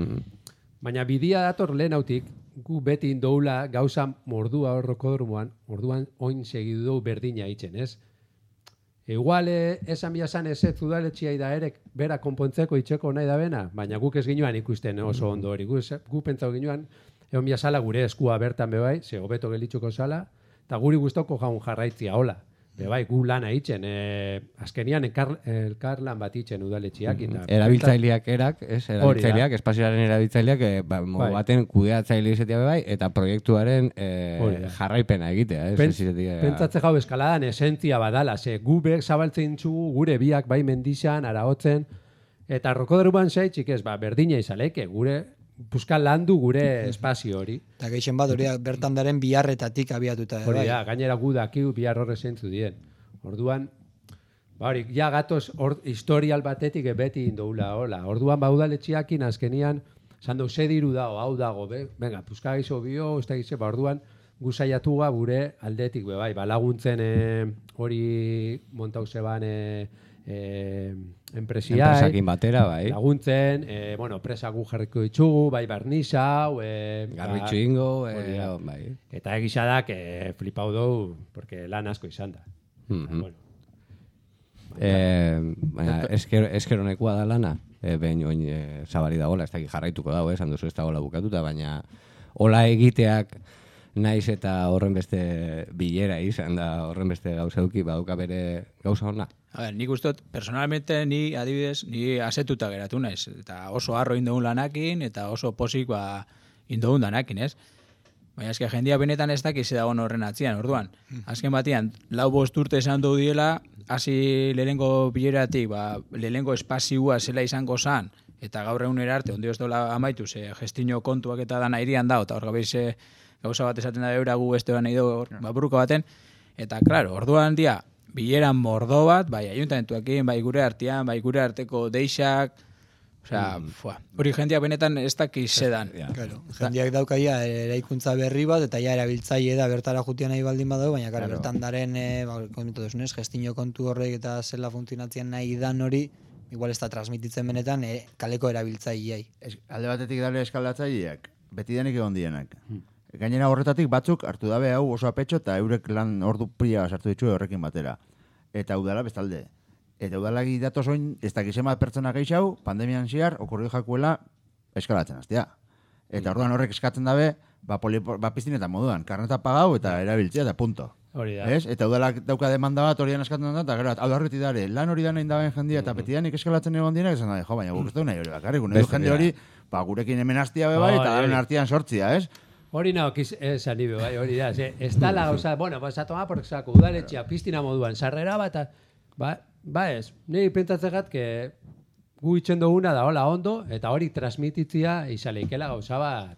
Baina bidia dator lehen hautik, gu beti indoula gauza mordua horrokodromuan, orduan oin segidu dugu berdina itzen, ez? Igual, eh, esan biazan ez ez udaletxia da erek bera konpontzeko itxeko nahi da bena, baina guk ez ginuan ikusten oso ondo hori. Gu, gu pentsau ginuan, egon biazala gure eskua bertan bebai, ze hobeto gelitzuko zala, eta guri guztoko jaun jarraitzia, hola. Bebai, gu lana itzen, e, azkenian elkar, elkar lan bat itzen udaletxiak. Mm -hmm. Erabiltzaileak erak, ez, erabiltzaileak, espazioaren erabiltzaileak, e, ba, modu Bai. baten kudeatzaile izatea bebai, eta proiektuaren e, jarraipena egitea, ez? Pen, ez izatea, pentsatze jau eskaladan esentzia badala, ze gu bek zabaltzen txugu, gure biak bai mendixan, arahotzen, eta rokoderuban zaitxik ez, ba, berdina izaleke, gure puskal landu gure espazio hori. Eta geixen bat hori bertan daren biharretatik abiatuta. Hori bai. da, gainera gu dakiu bihar horre zentzu dien. Orduan, ba hori, ja gatoz or, historial batetik beti indoula, hola. Orduan, ba udaletxiakin azkenian, zando, ze diru dago, hau dago, be? Venga, puska gizo bio, ez da gize, ba orduan, gu saiatuga gure aldetik, be, bai, ba laguntzen eh, hori montau zeban eh, eh, enpresiai. Enpresakin batera, bai. Laguntzen, eh, bueno, presa gu jarriko ditugu, bai barnisa, hau, eh, Garbitxu ingo, hori e, da. bai. Eta egisa da, que flipau dugu, porque lan asko izan da. Mm -hmm. Bueno. E, baina, esker, esker honekoa da lana, e, behin oin e, zabari dagoela, ez dakit jarraituko dago, esan duzu ez dagoela bukatuta, baina hola egiteak naiz eta horren beste bilera izan da, horren beste gauza duki, baduka bere gauza hona. A ver, nik ustot, personalmente, ni adibidez, ni asetuta geratu naiz. Eta oso harro indogun lanakin, eta oso posik ba, indogun danakin, ez? Baina eske jendia benetan ez dakiz dagoen horren atzian, orduan. Azken batean, lau bost urte esan du diela, hasi lehenengo bileratik, ba, lehenengo espazioa zela izango zan, eta gaur egunera arte, ondi ez dola amaitu, ze gestino kontuak eta dana irian da, eta hor gabeiz gauza bat esaten da eura gu beste nahi du ba, buruko baten, eta, klaro, orduan dia, bileran mordo bat, bai, ayuntamentuakin, bai gure artean, bai gure arteko deixak, osea, mm. hori jendeak benetan ez dakiz sedan. Claro, jendeak daukaia eraikuntza berri bat, eta ja erabiltzaile da bertara jutia nahi baldin badu, baina claro, bertan daren, e, ba, komentu duzunez, gestino kontu horrek eta zela funtzionatzen nahi dan hori, igual ez da transmititzen benetan e, kaleko erabiltzaileai. Alde batetik dale eskalatzaileak, beti denik egon dienak. Hmm. Gainera horretatik batzuk hartu dabe hau oso apetxo eta eurek lan ordu pila sartu ditu horrekin batera. Eta udala bestalde. Eta udala gidatoz oin, ez dakizen bat pertsona geixau, pandemian ziar, okurri jakuela eskalatzen aztea. Eta orduan horrek eskatzen dabe, ba, ba piztinetan moduan, karneta pagau eta erabiltzea eta punto. Hori da. Ez? Eta udalak dauka demanda bat horian eskatzen da, eta gero, hau da horreti dare, lan hori da nahi daben jendia, eta betidanik eskalatzen egon dienak, esan da, jo, baina guk ez dugu nahi hori bakarrik, nahi jende hori, ba, gurekin hemen hastia beba, eta daren artian sortzia, ez? Hori nago esan nibe, bai, hori da. Ez da la gauza, bueno, pues a tomar por saco, udaletxea, piztina moduan, sarrera bat, ba, ba ez, niri pentsatzegat, que gu itxen duguna da, hola, ondo, eta hori transmititzia izaleikela gauza bat,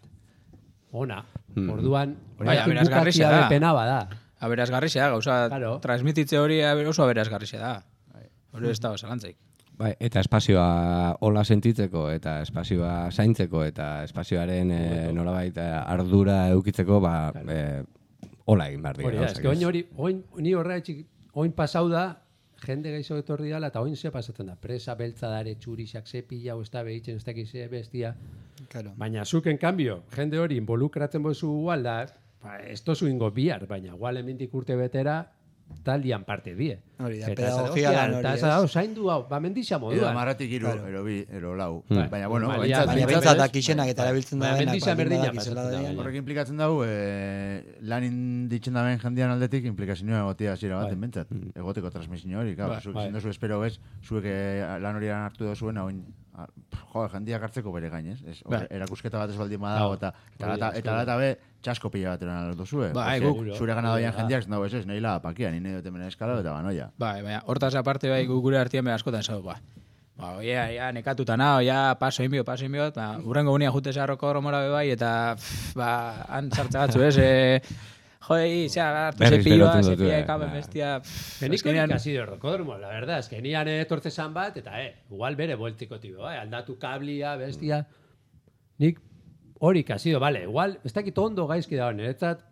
ona. Orduan, bai, aberazgarria da. Pena bada. Aberazgarria da, gauza, claro. Transmititze hori oso aberazgarria da. Hori ez da, zalantzaik. Bai, eta espazioa hola sentitzeko, eta espazioa zaintzeko, eta espazioaren e, nolabait ardura eukitzeko, ba, e, hola egin behar dira. Hori da, eske oin hori, oin, ni horra etxik, oin pasau da, jende gaizo etorri dala, eta oin ze pasatzen da, presa, beltza dare, txurixak, zepila, ez da behitzen, ez dakiz bestia. Claro. Baina zuken kambio, jende hori involukratzen bozu igual da, ba, ez tozu ingo bihar, baina igual emindik urte betera, taldian parte die. Hori da, pedagogia lan hori. Eta ez da, zaindu hau, ba mendixa moduan. Edo marratik iru, claro. Ero bi, ero lau. Hmm. Baina, bueno, baina bintzat dakixenak eta erabiltzen da denak. Mendixa berdina pasatzen da. Horrek implikatzen dago, eh, lan inditzen da ben jendian aldetik, implikazioa egotia zira baten bentsat. Egoteko transmisioa hori, claro. Zuek zindu zu espero bez, zuek lan hori hartu da zuen, hau jo, jendiak hartzeko bere gain, ez? Ez, Bai. erakusketa bat ez baldin badago, eta eta Hori lata- da, eta lata be, txasko pila bat eran aldo zuen. Bai, Porque guk- zure gana doian Hori da. jendiak, no, ez ez, nahi la pakia, ni nahi dut hemen eskala, eta banoia. Bai, baina, hortaz aparte bai gu- gure artean be askotan zau, ba. Ba, oia, ja, nekatuta nao, ja, paso inbio, paso inbio, eta urrengo gunia jute zarroko horromora be bai, eta, pff, ba, han sartza batzu, ez, e, joi, zea, hartu Berriz sepioa, berotu dut, sepioa, eh, ekaben ba. bestia, pff, Genik azkenean- hori kasi de rokodromo, la verdad, es que nian etortze zan bat, eta, eh, igual bere bueltiko tibo, eh, aldatu kablia, bestia, nik hori kasi do, vale, igual, ez dakit ondo gaizki dago, niretzat,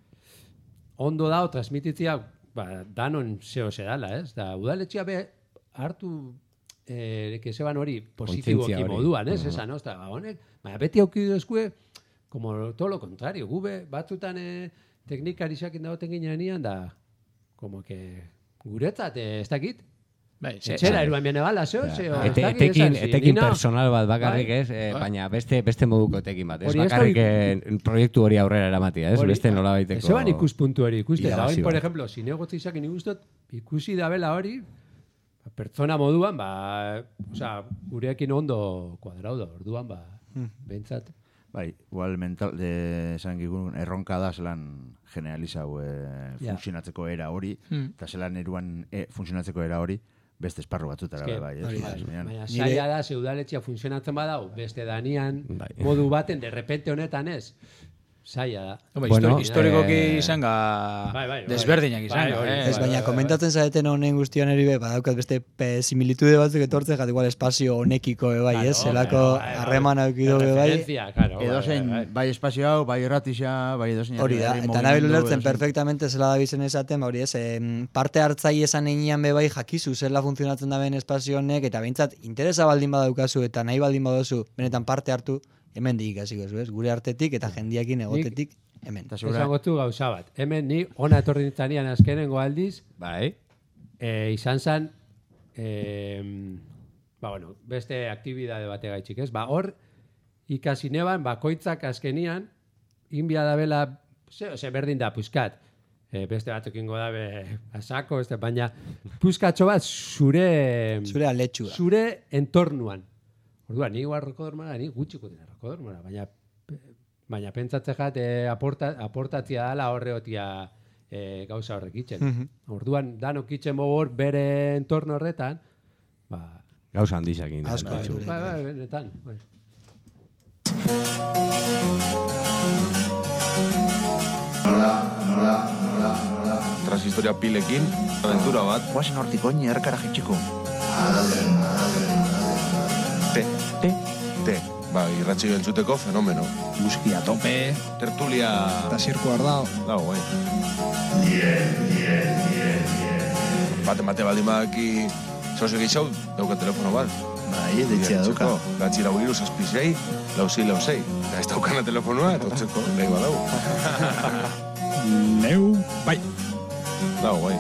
ondo dago transmititzia, ba, danon zeo zedala, ez, da, udaletxea be, hartu, eh, que seban hori positiboki Kontzientzia hori. moduan, ez, esan, no, ba, honek, baina beti aukidu dezkue, como todo lo contrario, gube, batzutan, eh, teknikari sakin dagoten ginean, da, como que, guretzat, eh, ez dakit, Bai, ze- etxera ze- eruan biene bala, zeo, zeo, ez Ete, dakit, etekin, esan, zi, etekin nina- personal bat bakarrik Bai. ez, eh, baina beste beste moduko etekin bat, ez Hori ez bakarrik da- eh, proiektu hori aurrera eramatia, ez, Hori, beste nola baiteko. Zeban ikuspuntu hori, ikuste. Da, irabazi orain, por bat. ejemplo, zinegotzi izak nik ustot, ikusi dabela hori, ba, pertsona moduan, ba, osea, gurekin ondo kuadrau da, orduan, ba, behintzat. Bai, igual mental, de, esan gigun, erronka da zelan generalizau e, Ja. funtzionatzeko era hori, Hmm. eta zelan eruan e, funtzionatzeko era hori, beste esparru batzutara Eske, be bai, ez? hori da. Bai, baina- Baina Nire- saia da, zeudaletxea funtzionatzen badau, beste danian, Bai. modu baten, de repente honetan ez, saia da. Hombre, Bueno, histori- historikoki eh, izan ga Bai, bai, bai. desberdinak izan Bai, ga, hori, eh? Ez, baina bai, bai. komentatzen zaeten honen guztian eri be, badaukat beste pe, similitude batzuk etortzen, jat igual espazio honekiko be bai, ez? Claro, Zelako bai, bai. harreman aukido be bai. Referencia, claro, bai, Edozein, bai, bai. bai espazio hau, bai erratixa, bai edozein... Hori da, herri eta mugimendu, nabil ulertzen edozein- perfectamente zela da bizen esaten, ba hori ez, em, parte hartzai esan einean be bai jakizu zela funtzionatzen da ben espazio honek, eta behintzat interesa baldin badaukazu eta nahi baldin baduzu benetan parte hartu, hemen dik ikasiko zu, ez? Gure artetik eta jendiakin egotetik hemen. Eta segura, Esango zu gauza bat. Hemen ni ona etorri nintzanian azkenengo aldiz, Bai. e, izan zen, e, ba, bueno, beste aktibidade bate gaitxik, ez? Ba, hor, ikasi neban, bakoitzak azkenian, inbia da bela, ze, ze berdin da, puzkat. E, beste batzuk ingo dabe asako, este, baina puzkatxo bat zure, Zure aletxua. zure entornuan. Orduan, ni igual rokodormara, ni gutxiko dira rokodormara, baina baina pentsatze jat e, aporta, aportatzia dala horreotia e, gauza horrek itxen. Mhm. Orduan, danok itxen hor bere entorno horretan, ba, Gauza handizakin. Asko, bai. zure. bai, bai, benetan. Bai. Transhistoria pilekin, aventura bat. Guazen hortik oin erkara jitxiko. Te, te, te. Ba, irratxi entzuteko fenomeno. Guzkia tope. Tertulia... Eta zirku ardao. Dago, bai. Bate mate baldin badaki... Zauzek geixau, dauka telefono bat. Bai, deitzea dauka. Gatzi lau iru, zazpi sei, lau sei, lau sei. Eta ez daukana telefonoa, etortzeko, nahi badau. Neu, bai. Dago, bai.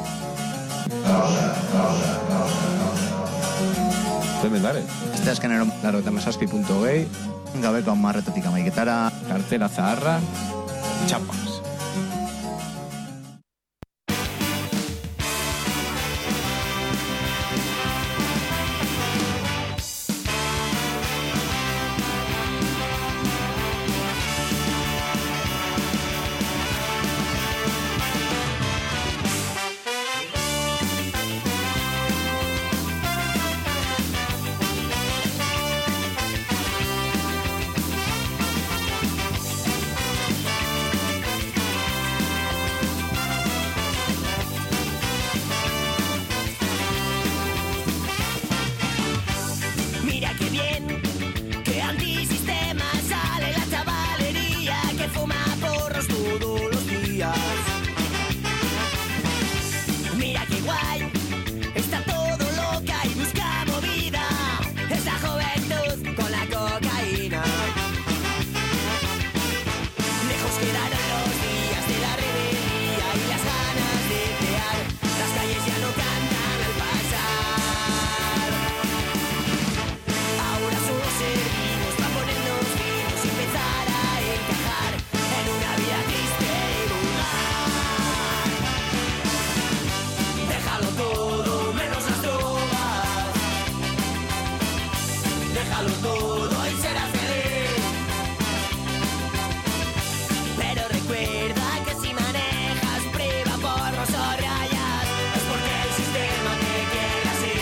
Hemen dare. Este azkenero, laro eta mazazpi punto gehi. Gabeko amarretatik amaiketara. Kartela zaharra, txapa. Déjalo todo y serás feliz. Pero recuerda que si manejas prueba porros o rayas, es porque el sistema te quiere así.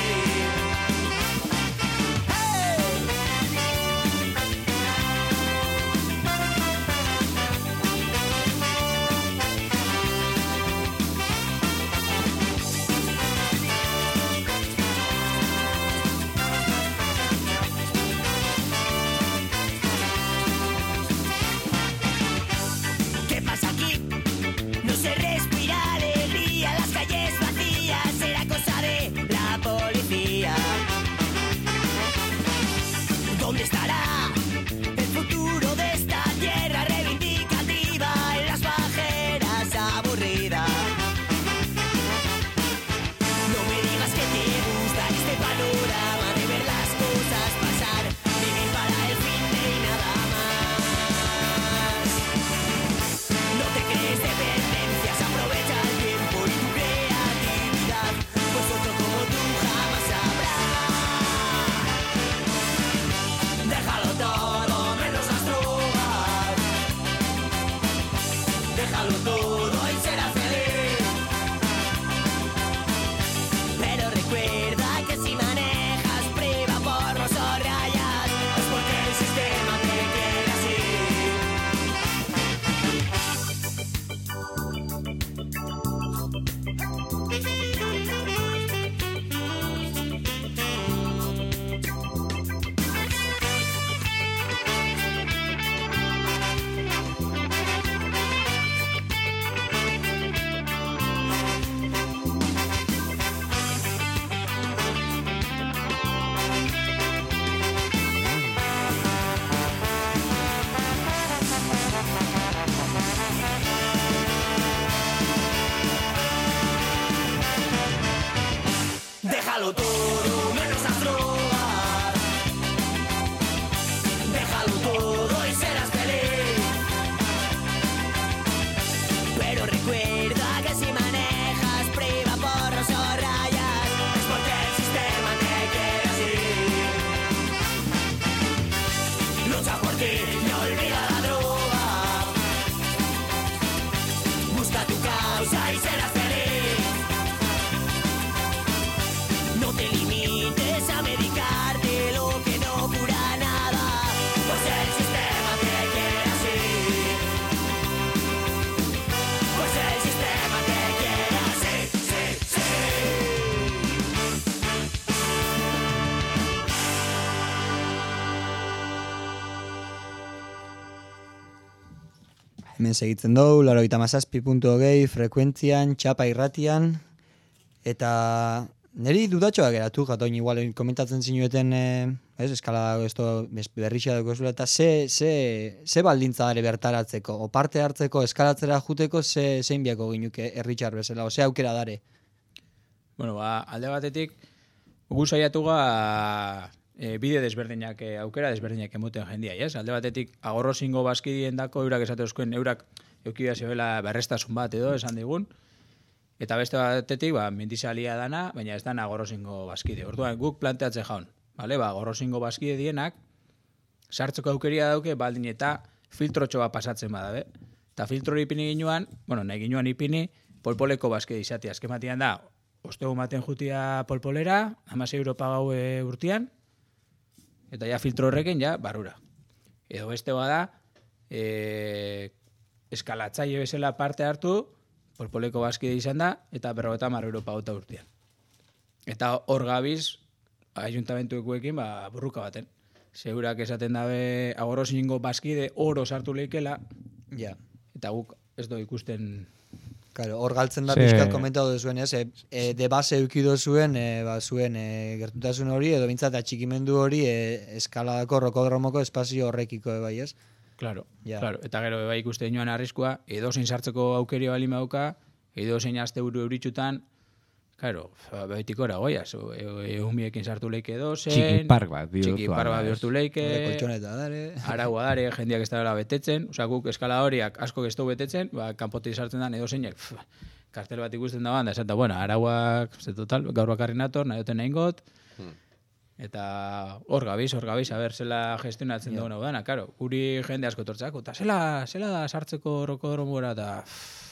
¿Qué pasa aquí? No se respira alegría, las calles vacías, será cosa de la policía. ¿Dónde estará el futuro de esta tierra reivindicativa en las bajeras aburridas? No me digas que te gusta este panorama de ver las cosas pasar, vivir para el fin de y nada más. No te crees dependencias, aprovecha el tiempo y tu creatividad, pues otro como tú jamás habrá. Déjalo todo, menos las drogas. Déjalo todo y serás feliz. Pero recuerda que si manejas prueba porros o rayas, es porque el sistema te quiere así. Déjalo todo, menos las drogas. Déjalo todo y serás feliz. Pero recuerda que si manejas prueba porros o rayas, es porque el sistema te quiere así. Lucha por ti, no olvida la droga. Busca tu causa y serás feliz. No te limites a medicarte lo que no cura nada, pues el sistema te quiere así. Pues el sistema te quiere así, sí, sí. Hemen segitzen dugu, laurogeita hamazazpi puntu hogei frekuentzian, txapa irratian, eta niri dudatxoa geratu, jatoin igual komentatzen zinueten, eh, ez, eskala esto berrixia dugu zula, eta ze, ze, ze baldintza dare bertaratzeko, o parte hartzeko, eskalatzera juteko, ze, zein biako ginuke erritxar bezala, o ze aukera dare. Bueno, ba, alde batetik, gu saiatuga e, bide desberdinak, e, aukera desberdinak emoten jendia, ez? Alde batetik, agorrozingo bazkidien dako, eurak esate euskuen, eurak eukidea zebela berrestasun bat edo, esan digun, eta beste batetik, ba, mendizalia dana, baina ez dana agorrozingo bazkide. Orduan, guk planteatze jaun, vale? Ba, agorrozingo bazkide dienak, sartzeko aukeria dauke, baldin eta filtrotxo bat pasatzen badabe. Eta filtrori ipini ginuan, bueno, nahi ginuan ipini, polpoleko bazkide izatea. Azken batian da, ostegu maten jutia polpolera, hamasei euro pagau e, urtian, eta ja filtro horrekin, ja, barrura. Edo beste bada, e, eskalatzaile bezala parte hartu, polpoleko bazkide izan da, eta berrogeta hamar euro pagauta urtean. Eta hor gabiz, ayuntamentuekin, ba, burruka baten. Segurak esaten dabe agorrozingo bazkide oro sartu leikela, ja. Eta guk ez do ikusten... Claro, hor galtzen da Se... pixkat komentatu zuen, ez? E, e, de base eukido zuen, e, ba, zuen e, gertutasun hori, edo bintzat atxikimendu hori e, eskaladako rokodromoko espazio horrekiko, bai, ez? Claro, ja. Claro. Eta gero bai ikusten joan arriskua, edo zein sartzeko aukerio bali mauka, edo zein aste buru euritxutan, claro, betikora goiaz, ehumiekin sartu leike edo zen... Txiki park bat bihurtu. Txiki park bat bihurtu leike... Koltxoneta dare... Araua dare, jendiak ez dara betetzen, oza, guk eskala horiak asko ez du betetzen, ba, kanpotik sartzen dan edo zeinek, kartel bat ikusten da ban, da esata, bueno, arauak, ze total, gaur bakarri nator, nahi duten nahi got, hmm. Eta hor gabiz, hor gabiz, a ber, zela gestionatzen yeah. dugu dana, karo, guri jende asko tortzako, eta zela, zela da sartzeko rokodromora, eta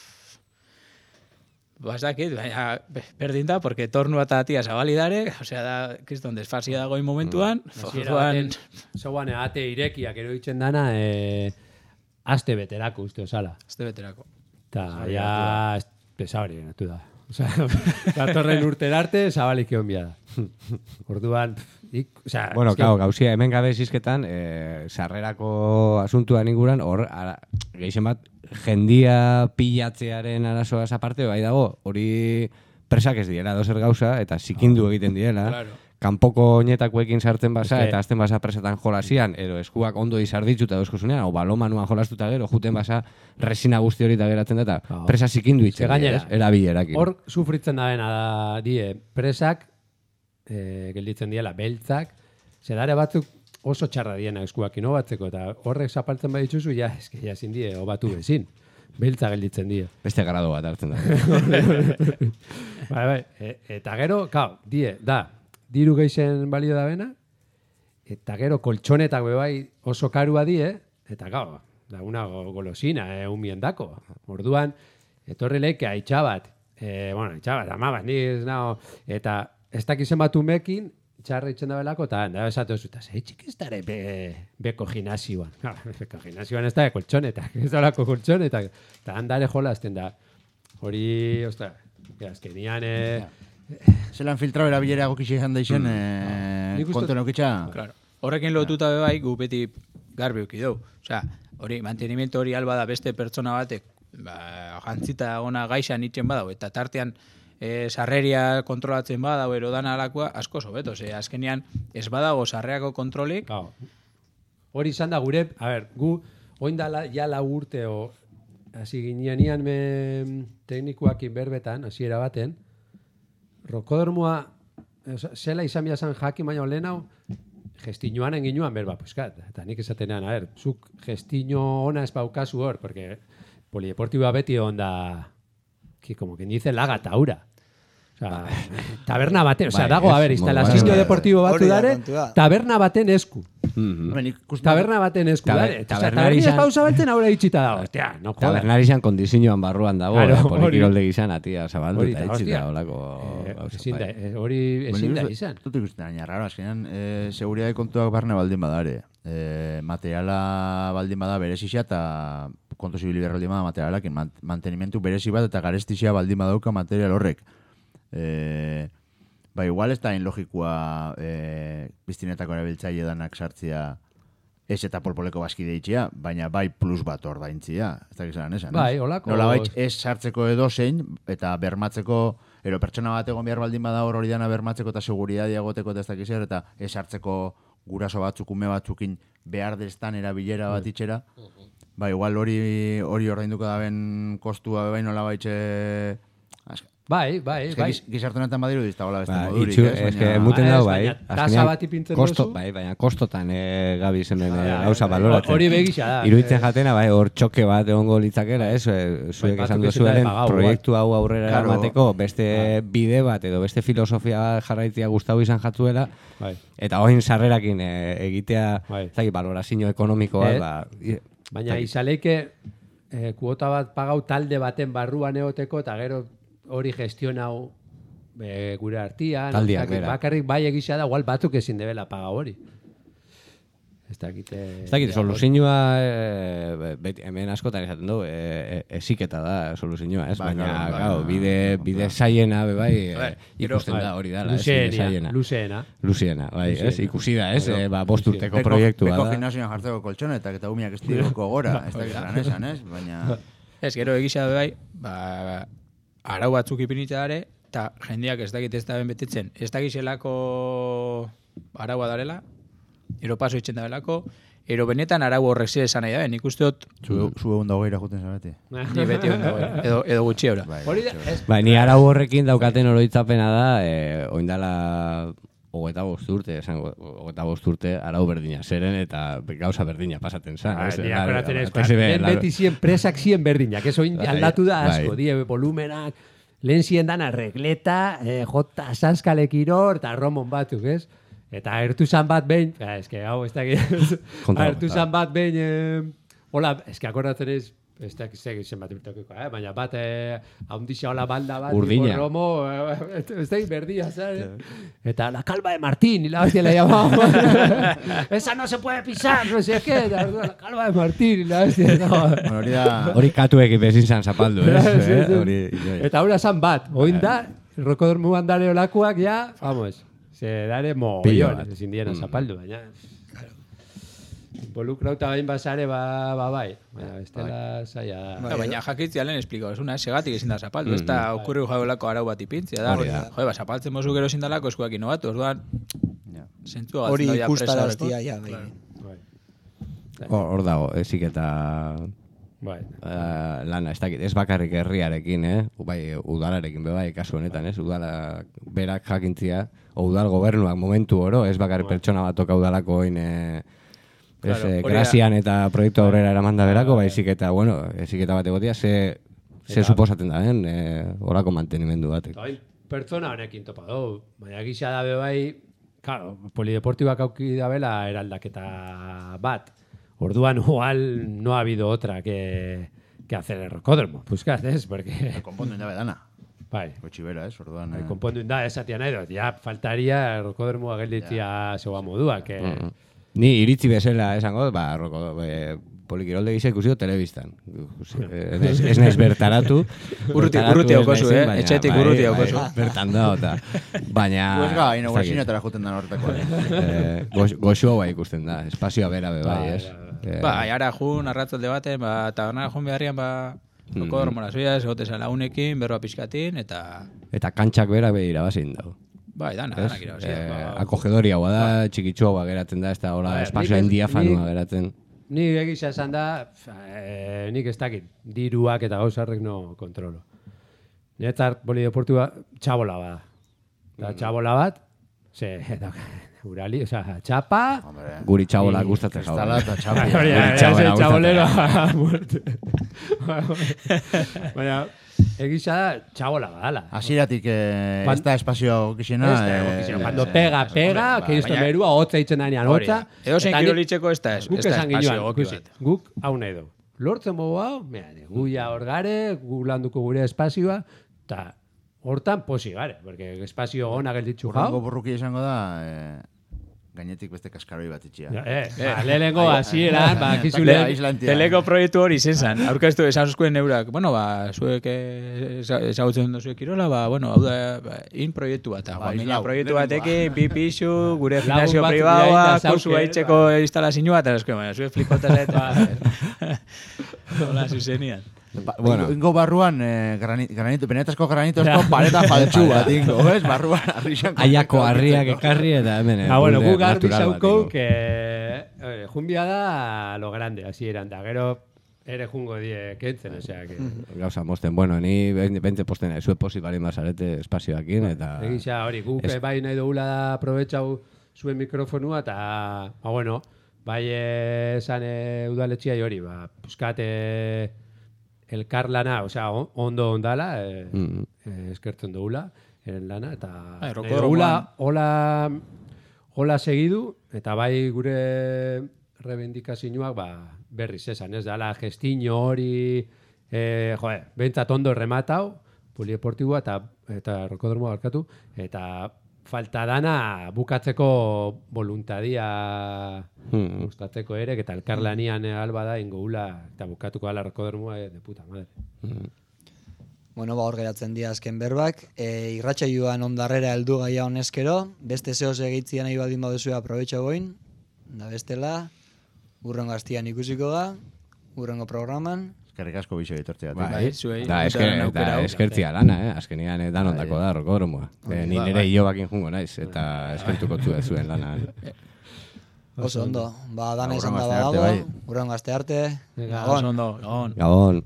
basakit, baina berdin da, porque tornua eta atia zabalidare, osea da, kriston desfazia dagoen momentuan, orduan... Zauan, ate irekiak eroitzen dana, e, aste beterako uste osala. Aste beterako. Eta, ja, pesabri genatu da. Osea, datorren urten arte, zabalik egon bia da. Orduan... Ik, o sea, bueno, claro, gauzia, hemen gabe zizketan, eh, sarrerako asuntuan inguran, hor, geixen bat, jendia pilatzearen arazoaz aparte, bai dago, hori presak ez diela dozer gauza, eta zikindu egiten diela, claro. Kanpoko oinetakoekin sartzen basa, es que... eta azten basa presetan jolasian, edo eskuak ondo izarditzuta dozkozunean, o balomanuan jolastuta gero, juten basa resina guzti hori eta geratzen da, eta oh. presa zikindu itzen, gainera, erabilerakin. Hor sufritzen da bena da, die, presak, E, gelditzen diela, beltzak, zedare batzuk oso txarra diena eskuak inobatzeko, eta horrek zapaltzen bai dituzu, ja, eske, ja, zindie, obatu bezin. Beltza gelditzen die. Beste grado bat hartzen da. bai, bai, e, eta gero, kao, die, da, diru geixen balio da bena, eta gero koltsonetak bebai oso karua die, eta kao, da una golosina, eh, un miendako. Orduan, etorri leike haitxabat, eh, bueno, haitxabat, amabat, niz, nao, eta ez dakizen bat umekin, txarra itzen da belako, eta da esatu ez, eta zeitxik ez dara be, beko gimnasioan. Beko gimnasioan ez da, koltsonetak, ez da lako koltsonetak. Eta handare jola azten da. Hori, ostra, azkenian... Eh, Zelan filtrao erabilera gokixi izan daixen, mm. eh, kontu neukitza? Claro. Horrekin lotuta bebai, gu beti garbi uki dugu. Osea, hori, mantenimiento hori alba da beste pertsona batek, ba, jantzita gona gaixan itzen badau, eta tartean, E, sarreria kontrolatzen badau, erodan alakoa, asko sobeto. Ze, azkenean, ez badago sarreako kontrolik. Gau. Hori izan da gure, a ber, gu, oindala, ja lau urte, o, hasi ginean me teknikoak inberbetan, hasiera baten, rokodormoa, zela izan biazan jakin baina olen hau, gestiñoan enginuan berba, puskat. Eta nik esatenean, a ber, zuk gestiño ona ez baukazu hor, porque polideportiboa beti onda, que como quien dice, laga taura. O sea, taberna baten, o sea, dago, a ver, instalazio deportivo batu dare, taberna baten esku. Taberna baten esku dare. Tabernarizan pausa beltzen aurra itxita dago. Hostia, no joda. Tabernarizan kondizioan barruan dago, polikirolde gizan, atia, zabaldu, eta itxita olako... Hori ezin da izan. Dut ikusten, aina raro, azkenean, seguridade kontuak barne baldin badare. Materiala baldin bada berezizia eta kontu zibili berraldin bada materialakin. Mantenimentu berezi bat eta garestizia baldin badauka material horrek. Eh, ba, igual ez da inlogikoa eh, biztinetako erabiltzaile danak sartzia ez eta polpoleko baskide itxia, baina bai plus bat hor daintzia. Ez da gizan esan, bai, olako... Nola baitz ez sartzeko edozein eta bermatzeko, ero pertsona bat egon behar baldin bada hor hori dana bermatzeko eta seguridadia egoteko eta ez dakizer, eta ez sartzeko guraso batzuk, ume batzukin behar destan erabilera bat itxera. Ba, igual hori hori ordainduko daben kostua bebain nola baitxe... Bai, bai, bai. Gizartu netan badiru dizta gola beste modurik, ez? Ez que muten dago, bai. Tasa bat ipintzen duzu. Bai, baina kostotan gabi zemen gauza baloratzen. Hori begisa da. Iruditzen jatena, bai, hor txoke bat egongo litzakera, ez? Zuek esan duzuaren proiektu hau aurrera eramateko beste bide bat edo beste filosofia jarraitzia gustau izan jatzuela. Eta hoin sarrerakin egitea, zaki, balorazio ekonomikoa, ba... Baina izaleike kuota bat pagau talde baten barruan egoteko eta gero hori gestionau e, gure artian. Taldiak, bera. Bakarrik bai egizia da, igual batzuk ezin debela paga hori. Ez dakite... Ez dakite, soluzioa e, hemen askotan esaten du, e, eziketa da soluzioa, ez? Ba, baina, ba, gau, bide, bide saiena, be, bai, e, ikusten da hori dala. Luzeena, luzeena. Luzeena, bai, ez? Ikusi da, ez? E, ba, bosturteko proiektua da. Beko gimnasioan jartzeko koltsonetak eta umiak ez diroko gora, ez dakit esan, ez? Baina... Ez, gero egizia bai, ba... arau batzuk ipinitza dare, eta jendeak ez dakit ez da ben betetzen. Ez dakizelako araua darela, ero paso itzen da belako, ero benetan arau horrek zire esan nahi da, nik uste dut... Zue hunda hogeira juten zabeti. Ni beti hunda hogeira, edo, edo gutxi eura. Bai, ni arau horrekin daukaten oroitzapena da, e, oindala hogeita bost urte, esan, hogeita bost urte arau berdina zeren eta gauza berdina pasaten zan. Ni akoratzen ez, beti zien presak zien berdinak, ez oin aldatu da asko, die volumenak, lehen zien dana regleta, jota saskalekiror, eta romon batzuk, ez? Eta agertu zan bat behin, eh, eske hau ez da agertu zan bat behin, eh, hola, eske akordatzen ez, ez da egin zen bat urtekiko, eh? Baina bat, eh, haundixa hola balda bat, Urdina. romo, eh, ez da berdia, ¿sabes? Eta la calva de Martín, y la hostia le llamamos. Esa no se puede pisar, no sé qué, la calva de Martín, y la hostia, no. Bueno, hori da... Hori katuek bezin zan zapaldu, eh? Sí, sí. Eh, hori- Eta hori zan bat, oin da, rokodormuan dare olakoak, ja, vamos, se dare Pillo mogollon, bat. ezin diena Mm. zapaldu, baina... Involukrauta bain basare, ba, ba bai, baina bestela zaila da. Bai, baina jakitzia lehen esplikau, esuna, segatik ezin da zapaldu, ez da okurri jaulako arau bat ipintzia da. Hori da. Jo, ba, zapaltzen mozu gero ezin dalako eskuak inobatu, orduan, zentzua Hori batzen doia ikustaraztia, ja, bai. Hor hor dago, ezik eta Bai. eh, lana, ez dakit, ez bakarrik herriarekin, eh? Bai, udalarekin, be bai, kasu honetan, ez? Udala berak jakintzia, o udal gobernuak momentu oro, ez bakarrik pertsona bat toka udalako oin, eh, ez, Claro, eh, hori da. grazian eta proiektu aurrera eramanda berako, baizik eta, bueno, ezik eta bat egotia, ze, ze Eta- suposaten da, eh? Horako mantenimendu batek. Eta bain, pertsona honekin topa dugu, baina gisa dabe bai, claro, polideportibak auki dabela eraldaketa bat. Orduan, igual no ha habido otra que, que hacer el rocódromo. Puskat, ez? Porque... Konpondu indabe dana. Bai. Gotxibera, ez, orduan... Bai, eh, konpondu inda, esatia nahi dut. Ja, faltaria rokodromoa gelditzia zegoa modua, que... Mm. Ni iritzi bezala esango, ba, roko, e, polikirolde gisa ikusi dut telebistan. Ez naiz- ez naiz bertaratu. Urruti- bertaratu urruti ez daukazu, naizen, eh? baina, Etxetik bai, urruti bai, daukazu. Bertan da, eta... Baina... Huesga, ez inaugurazioetara juten da horretakoa. Eh, gox- Goxua bai ikusten da, espazioa bera be bai, Bai, ez? bai, Eh, ba, ara jun, arratzalde baten, ba, eta gana jun beharrian, ba, rokodormora zuia, egoteza launekin, berroa pixkatin, eta... Eta kantxak bera be irabazin dau. Bai, dana, Ez? dana irabazia. Eh, akogedori hau da, txikitxua geratzen da, ez da, hola, Bai, espazioa nik ez- indiafanua nik- geratzen. Ni egisa esan da, eh, nik ez dakit, diruak eta gauzarrek no kontrolo. Niretzat polideportua txabola bada. Eta txabola bat, ze, eta, urali, oza, txapa... Guri txabola gustatzen jau. Kristala eta txapa. Hori da, Guri txabola ese txabolero gustatzen. a muerte. Baina, egisa da, txabola badala. Hasieratik eh, Pan- ez da espazio gokixena. Ez da, egokixena. Cuando pega, pega, que esto baina- merua, hotza itzen danean, Hori hotza. da. Edozein Eta nik- kirolitzeko ez da ez- Guk ez da esan espazio ginoan, egoki ikusi, bat. guk hau nahi dugu. Lortzen mogu hau, meane, gu ja hor gare, gu landuko gure espazioa, eta hortan posi gare, porque espazio ona gelditzu Urrengo jau. burruki izango da, eh, gainetik beste kaskaroi bat itxia. Ja, eh, ba, lehenengo hasieran, ba, Le- kizule, Islandia. Teleko proiektu hori zen zan. Aurkeztu esan zuzkuen neurak. Bueno, ba, zuek eh, eza- ezagutzen duzuek kirola, ba, bueno, hau da, ba, in proiektu bat. Ba, Ba, islau, proiektu lehenengoa. batekin, bi pisu, gure Lagun gimnasio batzuk pribaua, dira eta kursu zauke, haitzeko ba. instalazioa, eta esko, baina, zuek flipota zet, ba, hola, zuzenian. Ba, Bueno. Ingo barruan, eh, granito, granito, benetazko granitozko pareta faltsu bat, ingo, ez? Barruan, arrixan. Aiako harriak ekarri eta hemen. eh, Ah, bueno, bulde gu garbi natural bat, zaukou, ingo. que eh, junbia da lo grande, hasieran da, gero ere jungo die kentzen, osea, que... Gauza mosten, bueno, ni bente posten zue posi bali mazarete espazioakin, eta... Egisa hori, guk Ez- bai nahi dugula da aprobetxau zuen mikrofonua, eta, ba, bueno, bai esan e, udaletxia hori, ba, puskat e, elkarlana, osea, on- ondo ondala, e, Mm. e, eskertzen dugula, eren lana, eta Bai, nahi rokodromoan- dugula, hola, hola segidu, eta bai gure rebendikazioak, ba, berriz esan, ez dala gestiño hori, e, joe, bentsat ondo rematau, polieportiboa eta, eta rokodromoa barkatu, eta falta dana bukatzeko voluntadia Mm. gustatzeko ere, eta elkarlanian alba da ingogula, eta bukatuko ala rokodromoa e, de puta madre. Bueno, ba, hor geratzen dira azken berbak. E, irratsaioan ondarrera heldu gaia honezkero, beste zehoz egitzia nahi baldin baduzu aprobetxa goin, da bestela, urrengo astian ikusiko da, urrengo programan. Eskerrik asko bizo etortzea. Bai, zuei, da, esker, daren aukera da hau. eskertzia lana, eh? Azkenian eh, danondako da, rokodromoa. Eh, ni Ba, nire bai. hilobakin jungo naiz, eta eskertuko zuen zuen lana. Oso ondo, ba, dana Ba, izan da hurrengo aste arte, badago, bai. urrengo aste arte, Venga, Oso gabon. ondo, gabon. Gabon.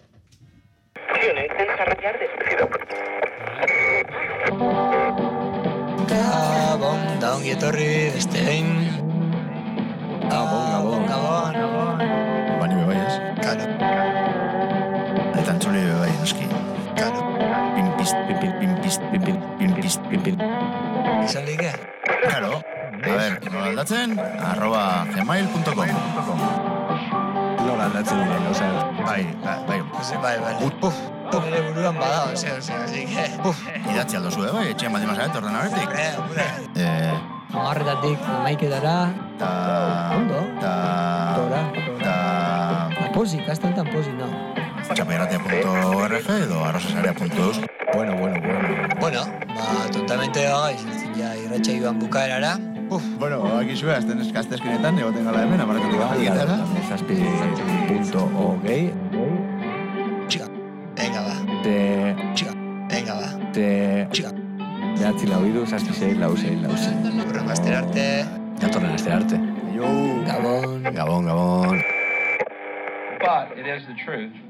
Gabon, da ongi etorri, beste behin. Gabon, gabon, gabon, gabon. Bani bebai, ez? Karo, Eta entzule bebai, noski. karo. Pin pist, pin pin, pin pist, pin pin, pin pist, pin pin. Izan like? Karo, galdatzen, arroba gmail punto com. Nola aldatzen diren, oza. Bai, bai, bai. Bai, bai. Puf, Nire buruan bada, ose, ose, así que... puf. Idatzi aldo zuen, bai, etxean baldin mazabet, ordenabetik. Eh, hombre. Eh, Amarretatik, amaiketara, ta... ondo, Ta... tora, Ta... ta pozik, azten tan pozik, no. txapelgratia punto org edo arrozasarea punto eus. Bueno, bueno, bueno. Bueno, ba, tontamente bagaiz, ja, irratxa joan bukaerara. Uf, bueno, baki zue, azten eskaztezkinetan, egoten gala hemen, amarretatik amaiketara. Zazpi punto hogei. Txiga, venga, ba. Te... Txiga, venga, ba. Te... Txiga. Behatzi lau iru, zazpi sei, lau sei, lau sei. Horren azter arte. Datorren aste arte. Jo. Gabon. Gabon, gabon. But it is the truth